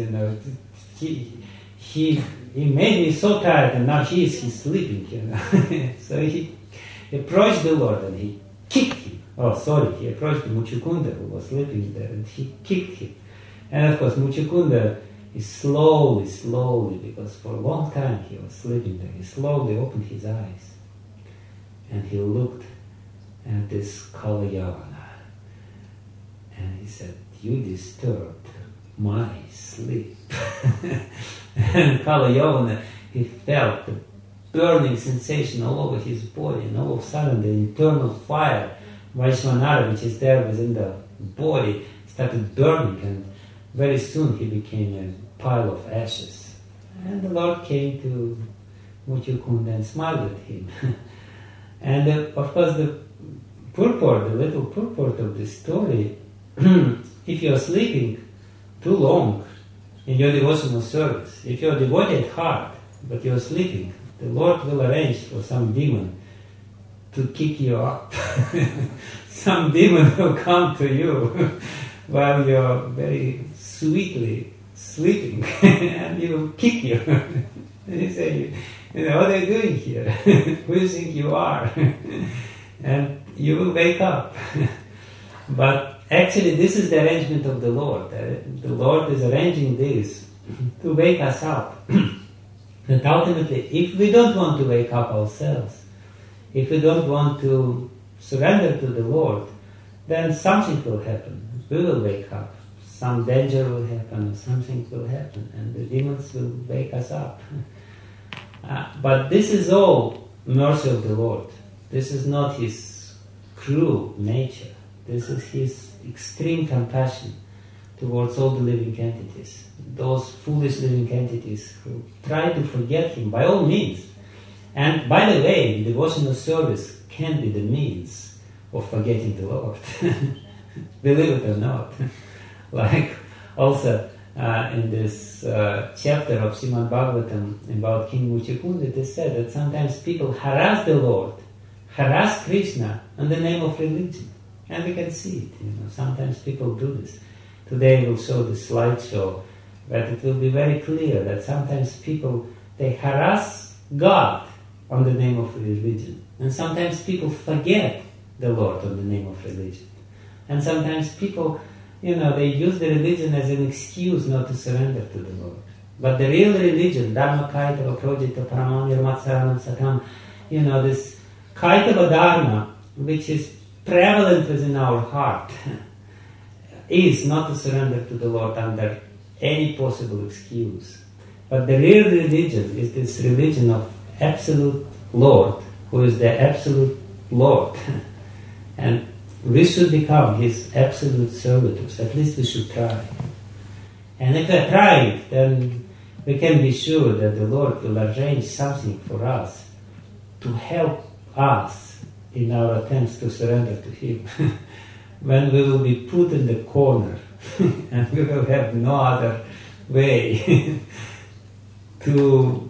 He made me so tired, and now he's sleeping, So he approached the Lord and he kicked him. He approached Muchukunda, who was sleeping there, and he kicked him. And of course, Muchukunda is slowly, because for a long time he was sleeping there, he slowly opened his eyes. And he looked at this Kalayavana. And he said, "You disturbed my sleep." And Kalayavana, he felt the burning sensation all over his body, and all of a sudden the internal fire, Vaishvanara, which is there within the body, started burning, and very soon he became a pile of ashes. And the Lord came to Muchukunda and smiled at him. And of course the little purport of this story, if you are sleeping too long in your devotional service, if you are devoted hard, but you are sleeping, the Lord will arrange for some demon to kick you up. Some demon will come to you while you are very sweetly sleeping, and he will kick you. And he say, what are you doing here? Who do you think you are? And you will wake up. But actually this is the arrangement of the Lord. The Lord is arranging this to wake us up. That ultimately, if we don't want to wake up ourselves, if we don't want to surrender to the Lord, then something will happen. We will wake up. Some danger will happen, something will happen, and the demons will wake us up. But this is all mercy of the Lord. This is not His cruel nature. This is His extreme compassion towards all the living entities. Those foolish living entities who try to forget Him by all means. And by the way, devotional service can be the means of forgetting the Lord. Believe it or not. Like also in this chapter of Srimad Bhagavatam about King Muchukunda, it is said that sometimes people harass the Lord, harass Krishna in the name of religion. And we can see it, sometimes people do this. Today we'll show the slideshow, but it will be very clear that sometimes people, they harass God on the name of religion. And sometimes people forget the Lord on the name of religion. And sometimes people, they use the religion as an excuse not to surrender to the Lord. But the real religion, Dharma Kaitava Projita Paramamir Matsaranam Satam, this Kaitava Dharma, which is prevalent within our heart, is not to surrender to the Lord under any possible excuse. But the real religion is this religion of absolute Lord, who is the absolute Lord. And we should become His absolute servitors. At least we should try. And if we are trying, then we can be sure that the Lord will arrange something for us to help us in our attempts to surrender to Him. When we will be put in the corner and we will have no other way to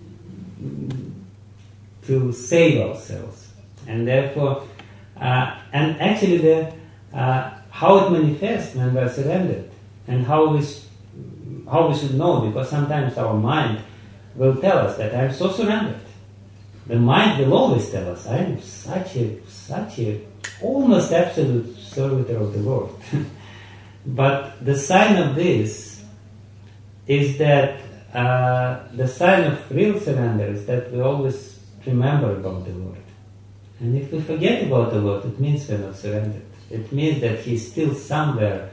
save ourselves. And therefore, and actually how it manifests when we are surrendered, and how we should know, because sometimes our mind will tell us that I am so surrendered. The mind will always tell us, I am such a almost absolute servitor of the Lord. But the sign of this is that the sign of real surrender is that we always remember about the Lord. And if we forget about the Lord, it means we're not surrendered. It means that He's still somewhere,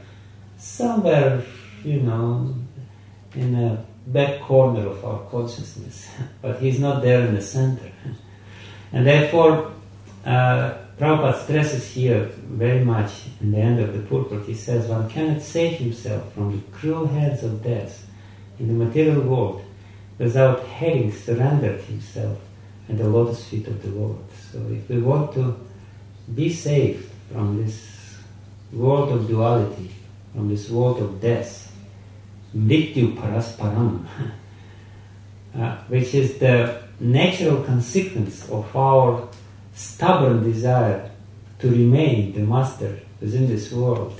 in a back corner of our consciousness. But He's not there in the center. And therefore, Prabhupada stresses here very much in the end of the purport. He says, one cannot save himself from the cruel hands of death in the material world without having surrendered himself at the lotus feet of the Lord. So if we want to be saved from this world of duality, from this world of death, mrityu parasparam, which is the natural consequence of our stubborn desire to remain the master within this world.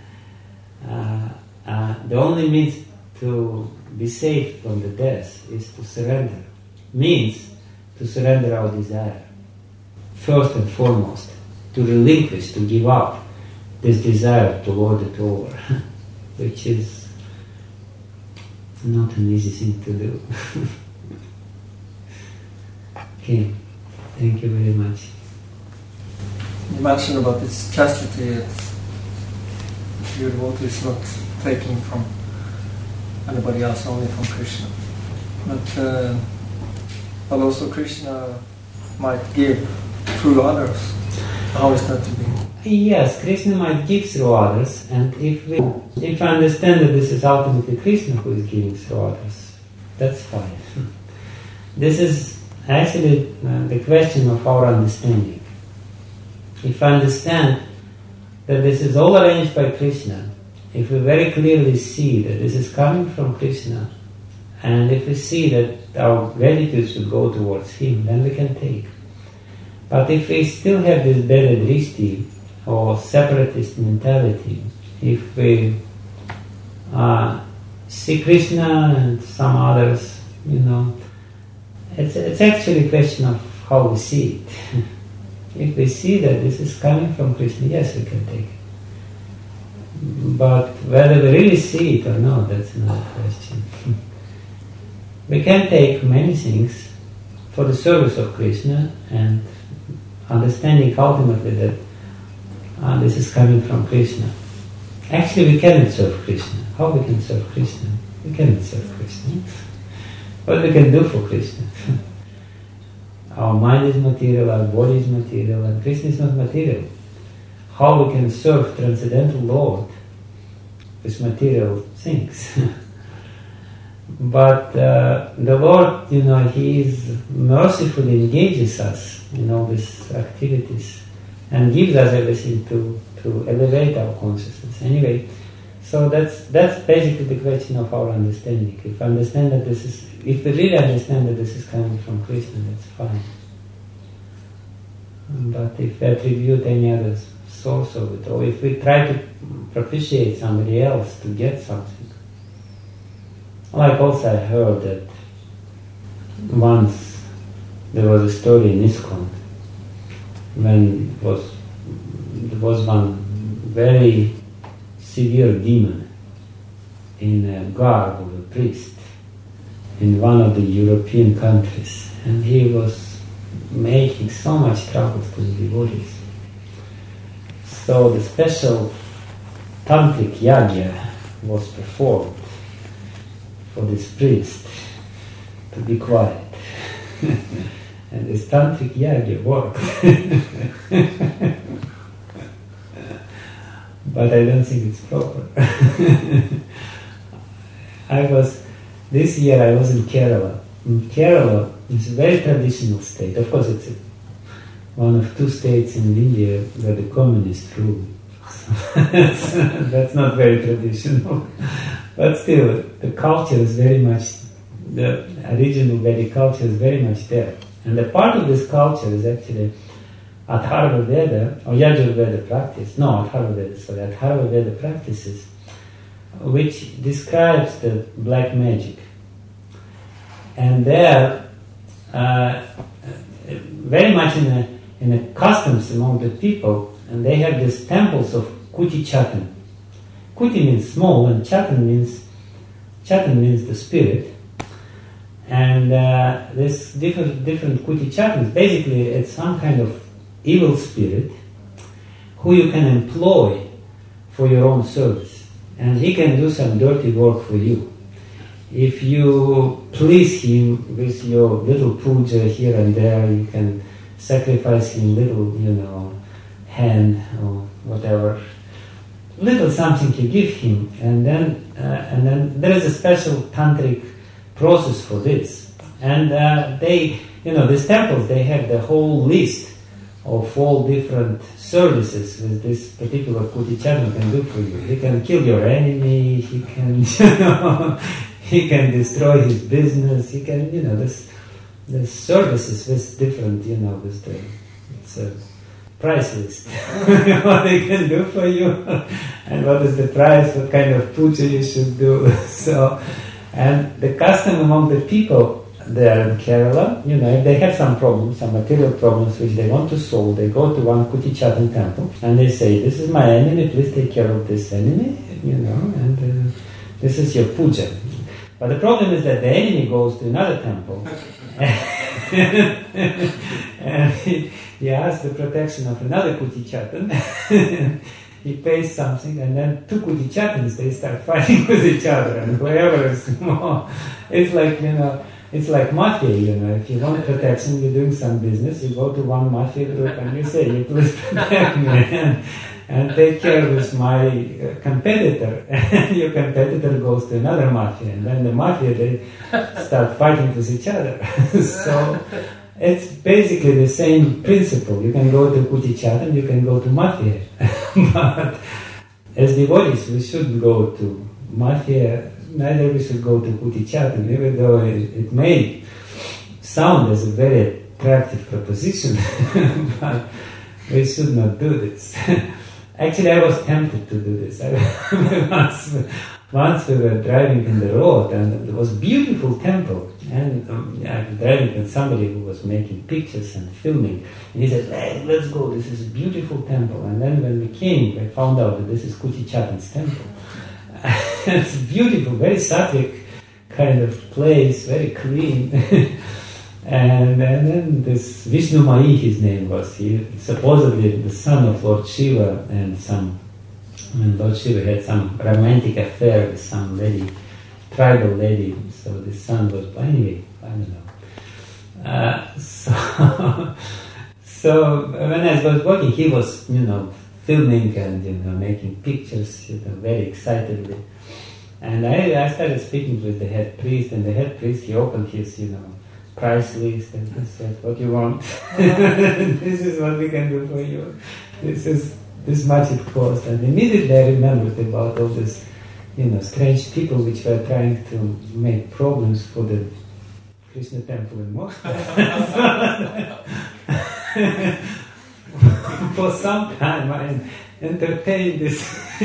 The only means to be saved from the death is to surrender. Means to surrender our desire. First and foremost, to relinquish, to give up this desire to lord it over, which is not an easy thing to do. Okay, thank you very much. You mentioned about this chastity that your devotee is not taking from anybody else, only from Krishna. But also Krishna might give through others. How is that to be? Yes, Krishna might give through others, and if I understand that this is ultimately Krishna who is giving through others, that's fine. This is actually the question of our understanding. If I understand that this is all arranged by Krishna, if we very clearly see that this is coming from Krishna, and if we see that our gratitude should go towards Him, then we can take. But if we still have this Beda Drishti, or separatist mentality, if we see Krishna and some others, it's actually a question of how we see it. If we see that this is coming from Krishna, yes, we can take it. But whether we really see it or not, that's another question. We can take many things for the service of Krishna and understanding ultimately that this is coming from Krishna. Actually, we cannot serve Krishna. How we can serve Krishna? We cannot serve Krishna. What we can do for Krishna? Our mind is material, our body is material, and Krishna is not material. How we can serve Transcendental Lord with material things? But the Lord, He is mercifully engages us in all these activities and gives us everything to elevate our consciousness. Anyway, so that's basically the question of our understanding. If we really understand that this is coming from Krishna, that's fine. But if we attribute any other source of it, or if we try to propitiate somebody else to get something, like also I heard that once there was a story in ISKCON when there was one very severe demon in a garb of a priest in one of the European countries, and he was making so much trouble to the devotees. So the special tantric yagya was performed for this priest to be quiet. And this tantric yagya worked. But I don't think it's proper. This year I was in Kerala. Kerala is a very traditional state. Of course, it's one of two states in India where the communists rule. That's not very traditional. But still, the culture is very much, the original Vedic culture is very much there. And a part of this culture is actually Atharva Veda, or Yajurveda practice. No, Atharva Veda practices, which describes the black magic. And there, very much in a customs among the people, and they have these temples of Kuti Chatan. Kuti means small, and Chatan means the spirit. And this different Kuti Chatans, basically it's some kind of evil spirit who you can employ for your own service. And he can do some dirty work for you. If you please him with your little puja here and there, you can sacrifice him little, hand or whatever, little something you give him, and then there is a special tantric process for this. And these temples, they have the whole list of all different services with this particular Kuti Chatan can do for you. He can kill your enemy, he can, he can destroy his business, he can, there's services with different, with the It's a price list. What they can do for you, and what is the price, what kind of puja you should do. So, and the custom among the people there in Kerala, if they have some problems, some material problems which they want to solve, they go to one Kutichatan temple and they say, "This is my enemy, please take care of this enemy," and this is your puja. But the problem is that the enemy goes to another temple and he asks the protection of another Kutichatan. He pays something, and then two Kutichatans, they start fighting with each other, and whoever is more, it's like, it's like mafia, if you want protection, you're doing some business, you go to one mafia group and you say, "You please protect me and take care of my competitor." And your competitor goes to another mafia, and then the mafia, they start fighting with each other. So it's basically the same principle. You can go to Kutichatan, you can go to mafia. But as devotees, we shouldn't go to mafia, neither we should go to Kutichatan, even though it may sound as a very attractive proposition, but we should not do this. Actually, I was tempted to do this. Once we were driving in the road, and there was a beautiful temple, and I was driving with somebody who was making pictures and filming, and he said, "Hey, let's go, this is a beautiful temple." And then when we came, we found out that this is Kutichatan's temple. It's beautiful, very sattvic kind of place, very clean. And then this Vishnu Mai, his name was, he supposedly the son of Lord Shiva, and Lord Shiva had some romantic affair with some lady, tribal lady, so the son was, anyway, I don't know. So when I was working, he was, filming and, making pictures, very excitedly. And I started speaking with the head priest, and the head priest, he opened his, price list, and he said, "What you want? This is what we can do for you. This much it cost." And immediately I remembered about all these, strange people which were trying to make problems for the Krishna temple in Moscow. For some time I entertained this.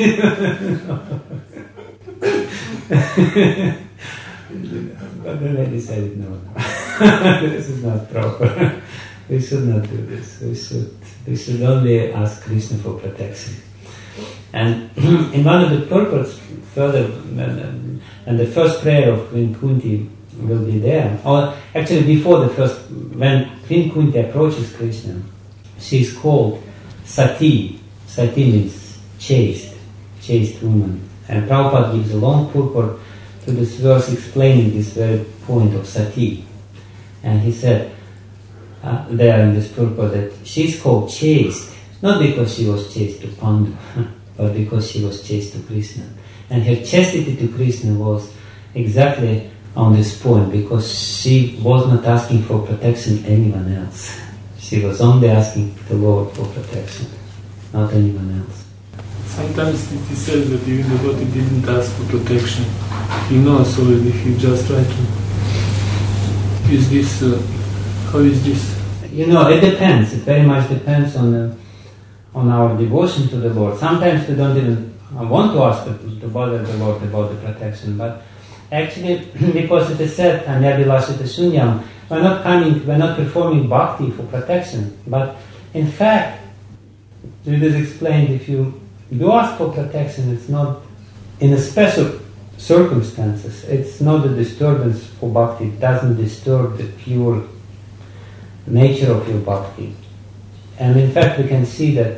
But then I decided, no, this is not proper. We should not do this. We should only ask Krishna for protection. And in one of the purports further, and the first prayer of Queen Kunti will be there. Or actually before the first, when Queen Kunti approaches Krishna, she is called Sati. Sati means chaste woman. And Prabhupada gives a long purport to this verse explaining this very point of Sati. And he said there in this purport that she's called chaste, not because she was chaste to Pandu, but because she was chaste to Krishna. And her chastity to Krishna was exactly on this point, because she was not asking for protection anyone else. She was only asking the Lord for protection, not anyone else. Sometimes it is said that even the devotee didn't ask for protection. He knows already, he just tried to use this. How is this? It depends. It very much depends on our devotion to the Lord. Sometimes we don't even want to ask to bother the Lord about the protection, but actually, because it is said, Anyabilashita Shunyam, we're not performing bhakti for protection, but in fact, it is explained, if you do ask for protection, it's not in a special circumstances, it's not a disturbance for bhakti, it doesn't disturb the pure nature of your bhakti. And in fact, we can see that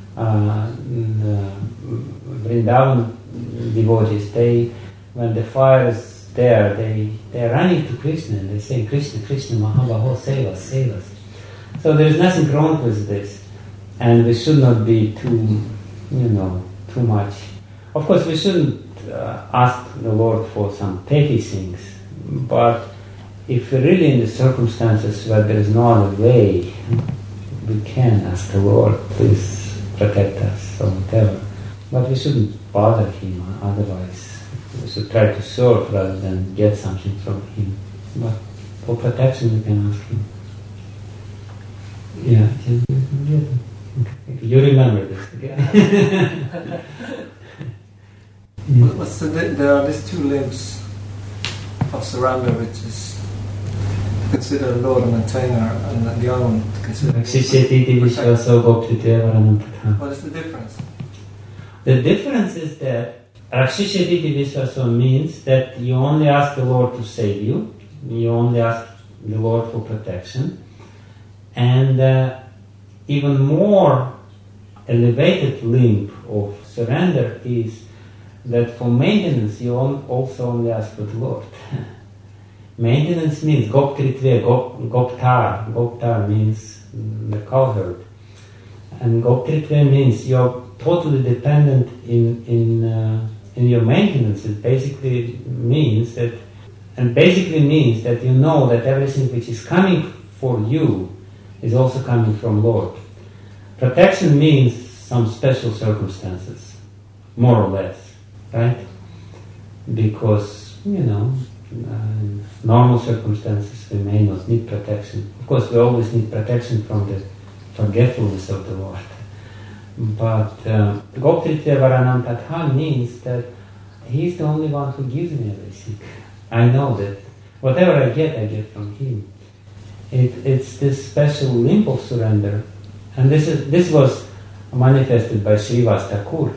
Vrindavan devotees, when the fire is there, they are running to Krishna and they say, "Krishna, Krishna, Mahabaho, save us, save us." So there is nothing wrong with this, and we should not be too much. Of course, we shouldn't ask the Lord for some petty things, but if we're really in the circumstances where there is no other way, we can ask the Lord, "Please protect us," or whatever. But we shouldn't bother Him, otherwise we should try to serve rather than get something from Him. But for protection we can ask Him. Yeah, you remember this. But so there are these two limbs of surrender, which is considered Lord and maintainer, and the other one considered. What is the difference? The difference is that Rakshishaditi Visvaso means that you only ask the Lord to save you, you only ask the Lord for protection, and even more elevated limb of surrender is that for maintenance you also only ask for the Lord. Maintenance means Goptritve, Goptar. Goptar means the cowherd. And Goptritve means you're totally dependent in your maintenance. It basically means that you know that everything which is coming for you is also coming from Lord. Protection means some special circumstances, more or less, right? Because, normal circumstances we may not need protection. Of course, we always need protection from the forgetfulness of the Lord. But Goptritya Varanam Tatha means that He's the only one who gives me everything. I know that whatever I get from Him. It's this special limb of surrender, and this was manifested by Srivas Thakur.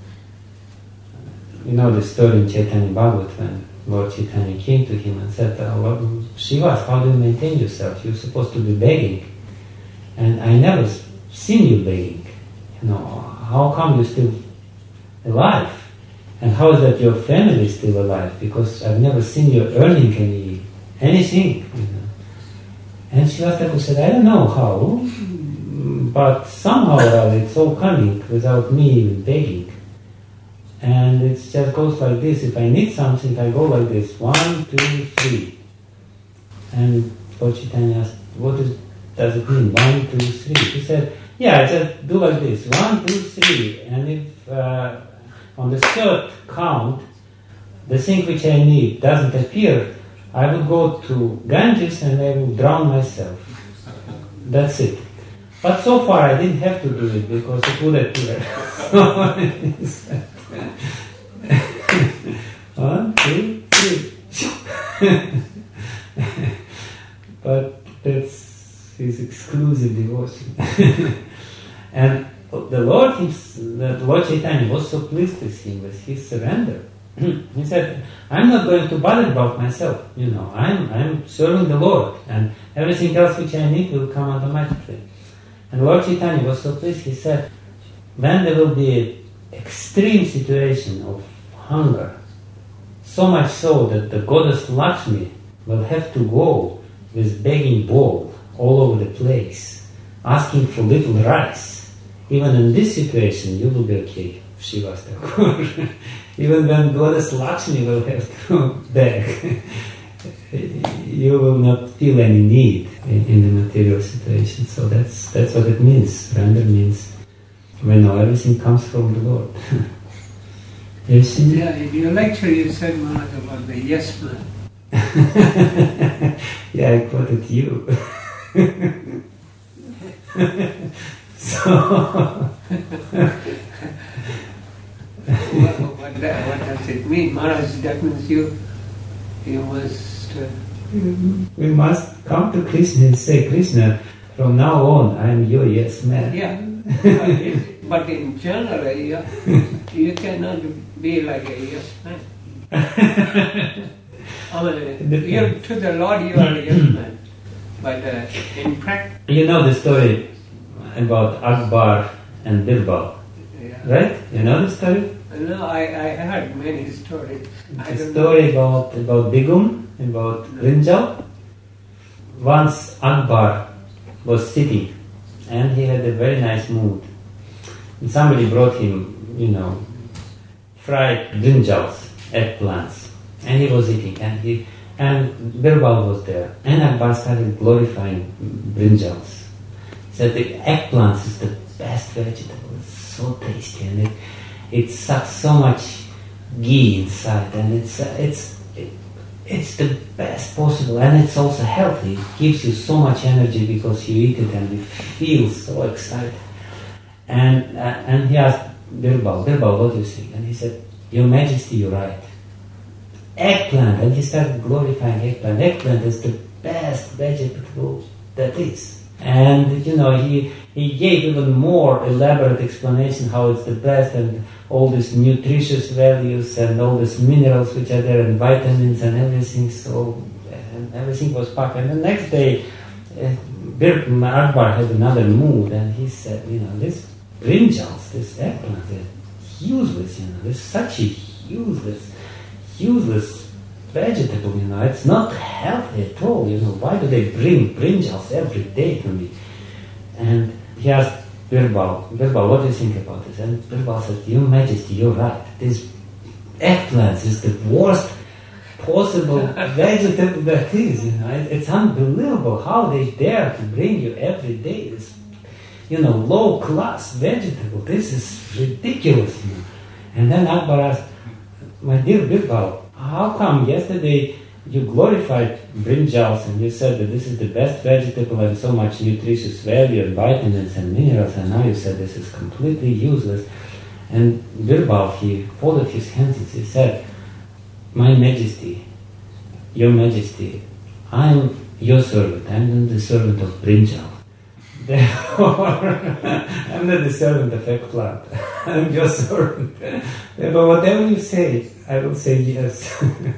You know the story in Chaitanya Bhagavat when Lord Chaitanya came to him and said, Lord Srivas, how do you maintain yourself? You're supposed to be begging, and I never seen you begging. How come you're still alive? And how is that your family is still alive? Because I've never seen you earning anything. And Srivas Thakur said, I don't know how, but somehow it's all coming without me even begging. And it just goes like this. If I need something, I go like this. 1, 2, 3. And Lord Chaitanya asked, what does it mean? 1, 2, 3. He said, yeah, I just do like this. 1, 2, 3. And if on the third count, the thing which I need doesn't appear, I will go to Ganges and I will drown myself. That's it. But so far I didn't have to do it because it would appear. 1, 2, 3. But that's his exclusive devotion. And the Lord Chaitanya was so pleased with him, with his surrender. He said, I'm not going to bother about myself, I'm serving the Lord, and everything else which I need will come automatically. And Lord Chaitanya was so pleased, he said, when there will be an extreme situation of hunger, so much so that the goddess Lakshmi will have to go with begging bowl all over the place, asking for little rice. Even in this situation, you will be okay, Srivas Thakur. Even when goddess Lakshmi will have to beg, you will not feel any need in the material situation. So that's what it means. Surrender means when everything comes from the Lord. Yeah, in your lecture you said, Maharaj, about the yes man. Yeah, I quoted you. So what does it mean, Maharaj? That means you must. We must come to Krishna and say, Krishna, from now on, I am your yes man. Yeah, but in general, you cannot be like a yes man. To the Lord, you are a yes man, but in practice. You know the story about Akbar and Birbal, right? You know the story? No, I heard many stories. The story about Bigum, about Rinjal. Once Akbar was sitting and he had a very nice mood. And somebody brought him, fried brinjals, eggplants, and he was eating. And Birbal was there. And Akbar started glorifying brinjals. He said the eggplants is the best vegetable. It's so tasty and it sucks so much ghee inside, and it's the best possible, and it's also healthy. It gives you so much energy because you eat it and you feel so excited. And he asked Birbal, what do you think? And he said, Your Majesty, you're right. Eggplant, and he started glorifying eggplant. Eggplant is the best vegetable that is. And he gave even more elaborate explanation how it's the best, and all these nutritious values and all these minerals which are there and vitamins and everything. So and everything was packed. And the next day, Akbar had another mood, and he said, this brinjals, this eggplant, they're useless. It's such a useless vegetable. It's not healthy at all. Why do they bring brinjals every day to me? And he asked Birbal, what do you think about this? And Birbal said, Your Majesty, you're right. This eggplant is the worst possible vegetable that is. It's unbelievable how they dare to bring you every day this, low class vegetable. This is ridiculous. And then Akbar asked, My dear Birbal, how come yesterday you glorified brinjals and you said that this is the best vegetable and so much nutritious value and vitamins and minerals, and now you said this is completely useless? And Birbal, he folded his hands and he said, My Majesty, Your Majesty, I am your servant. I am the servant of brinjal. Therefore, I'm not the servant of eggplant. I'm your servant. But whatever you say, I will say yes.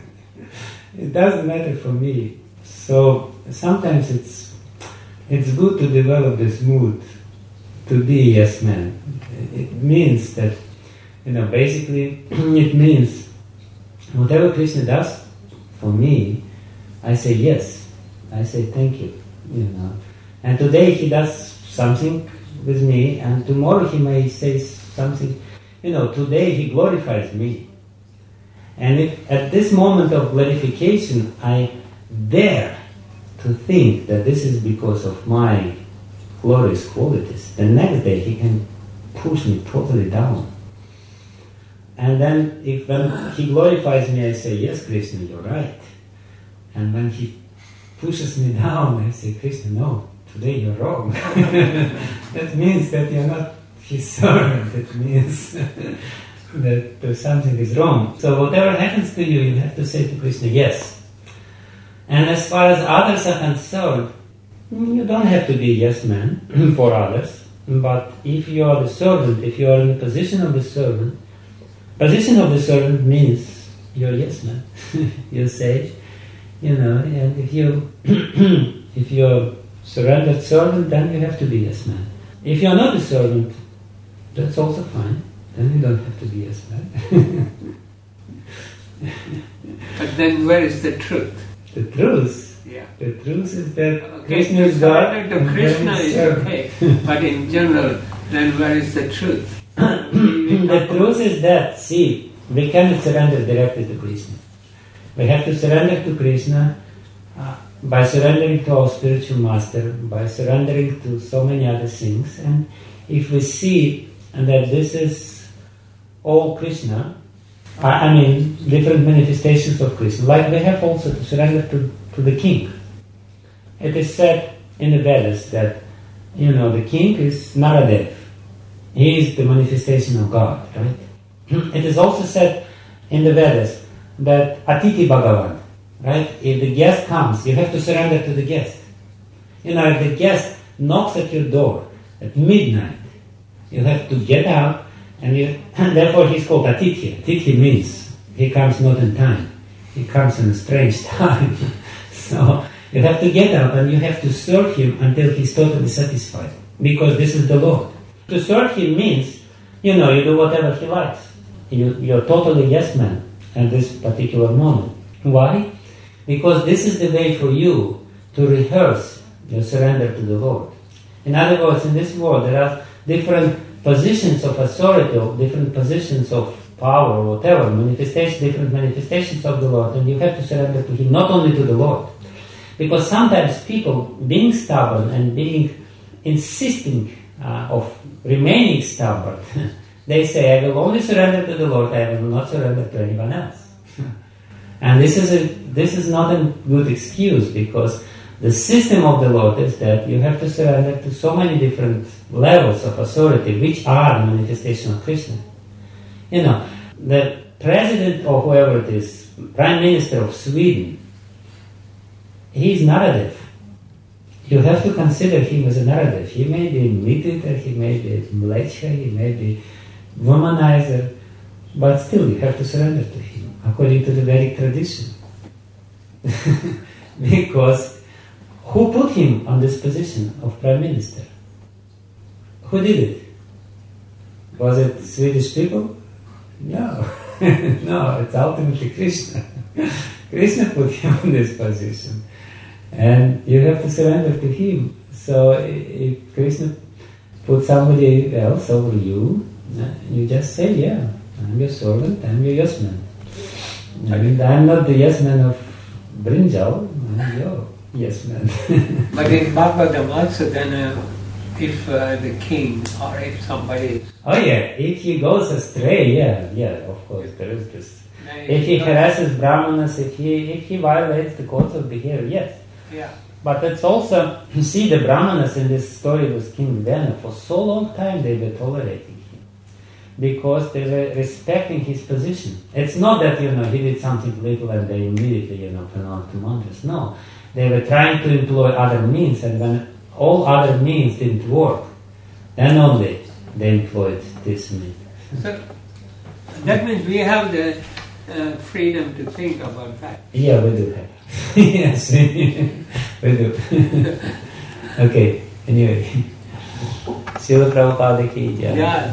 It doesn't matter for me. So sometimes it's good to develop this mood to be a yes man. It means that, basically it means whatever Krishna does for me, I say yes. I say thank you. And today he does something with me, and tomorrow he may say something. Today he glorifies me. And if at this moment of glorification I dare to think that this is because of my glorious qualities, the next day he can push me totally down. And then when he glorifies me, I say, yes, Krishna, you're right. And when he pushes me down, I say, Krishna, no, today you're wrong. That means that you're not his servant. It means that something is wrong. So whatever happens to you, you have to say to Krishna, yes. And as far as others are concerned, you don't have to be a yes man for others. But if you are the servant, if you are in the position of the servant means you're a yes man. You're sage, and if you're surrendered servant, then you have to be yes man. If you're not a servant, that's also fine. Then you don't have to be yes man. But then where is the truth? The truth? Yeah. The truth is that Okay, Krishna is God. to Krishna is okay. But in general, then where is the truth? The truth is that, see, we cannot surrender directly to Krishna. We have to surrender to Krishna by surrendering to our spiritual master, by surrendering to so many other things. And if we see that this is all Krishna, I mean different manifestations of Krishna, like we have also to surrender to the king. It is said in the Vedas that, the king is Naradev. He is the manifestation of God, right? It is also said in the Vedas that Atiti Bhagavan, right? If the guest comes, you have to surrender to the guest. If the guest knocks at your door at midnight, you have to get up, and therefore he's called Atiti. Atiti means he comes not in time. He comes in a strange time. So you have to get up and you have to serve him until he's totally satisfied, because this is the Lord. To serve him means, you do whatever he likes. You're totally yes man at this particular moment. Why? Because this is the way for you to rehearse your surrender to the Lord. In other words, in this world there are different positions of authority, or different positions of power, or whatever, different manifestations of the Lord, and you have to surrender to him, not only to the Lord. Because sometimes people, being stubborn and insisting of remaining stubborn, they say, I will only surrender to the Lord, I will not surrender to anyone else. And this is not a good excuse, because the system of the Lord is that you have to surrender to so many different levels of authority, which are a manifestation of Krishna. You know, the president or whoever it is, Prime Minister of Sweden, he is Naradev. You have to consider him as a Naradev. He may be a meat-eater, he may be a mlecha, he may be womanizer, but still you have to surrender to him, according to the Vedic tradition. Because who put him on this position of Prime Minister? Who did it? Was it Swedish people? No. No, it's ultimately Krishna. Krishna put him in this position. And you have to surrender to him. So if Krishna put somebody else over you, you just say, yeah, I'm your servant, I'm your yes man. I mean, I'm not the yes man of Brinjal, I'm your yes man. But in Bhagavatam also then if the king or if somebody... Oh yeah, if he goes astray, yeah, of course, there is this. If he harasses Brahmanas, if he violates the codes of behavior, yes. Yeah. But it's also, you see, the Brahmanas in this story with King Vena, for so long time they were tolerating him. Because they were respecting his position. It's not that, he did something little and they immediately, pronounced him mantras. No. They were trying to employ other means, and when all other means didn't work, then only they employed this means. So, that means we have the freedom to think about that. Yeah, we do have. Yes, we do. Okay, anyway. Srila Prabhupada ki jai. Yeah.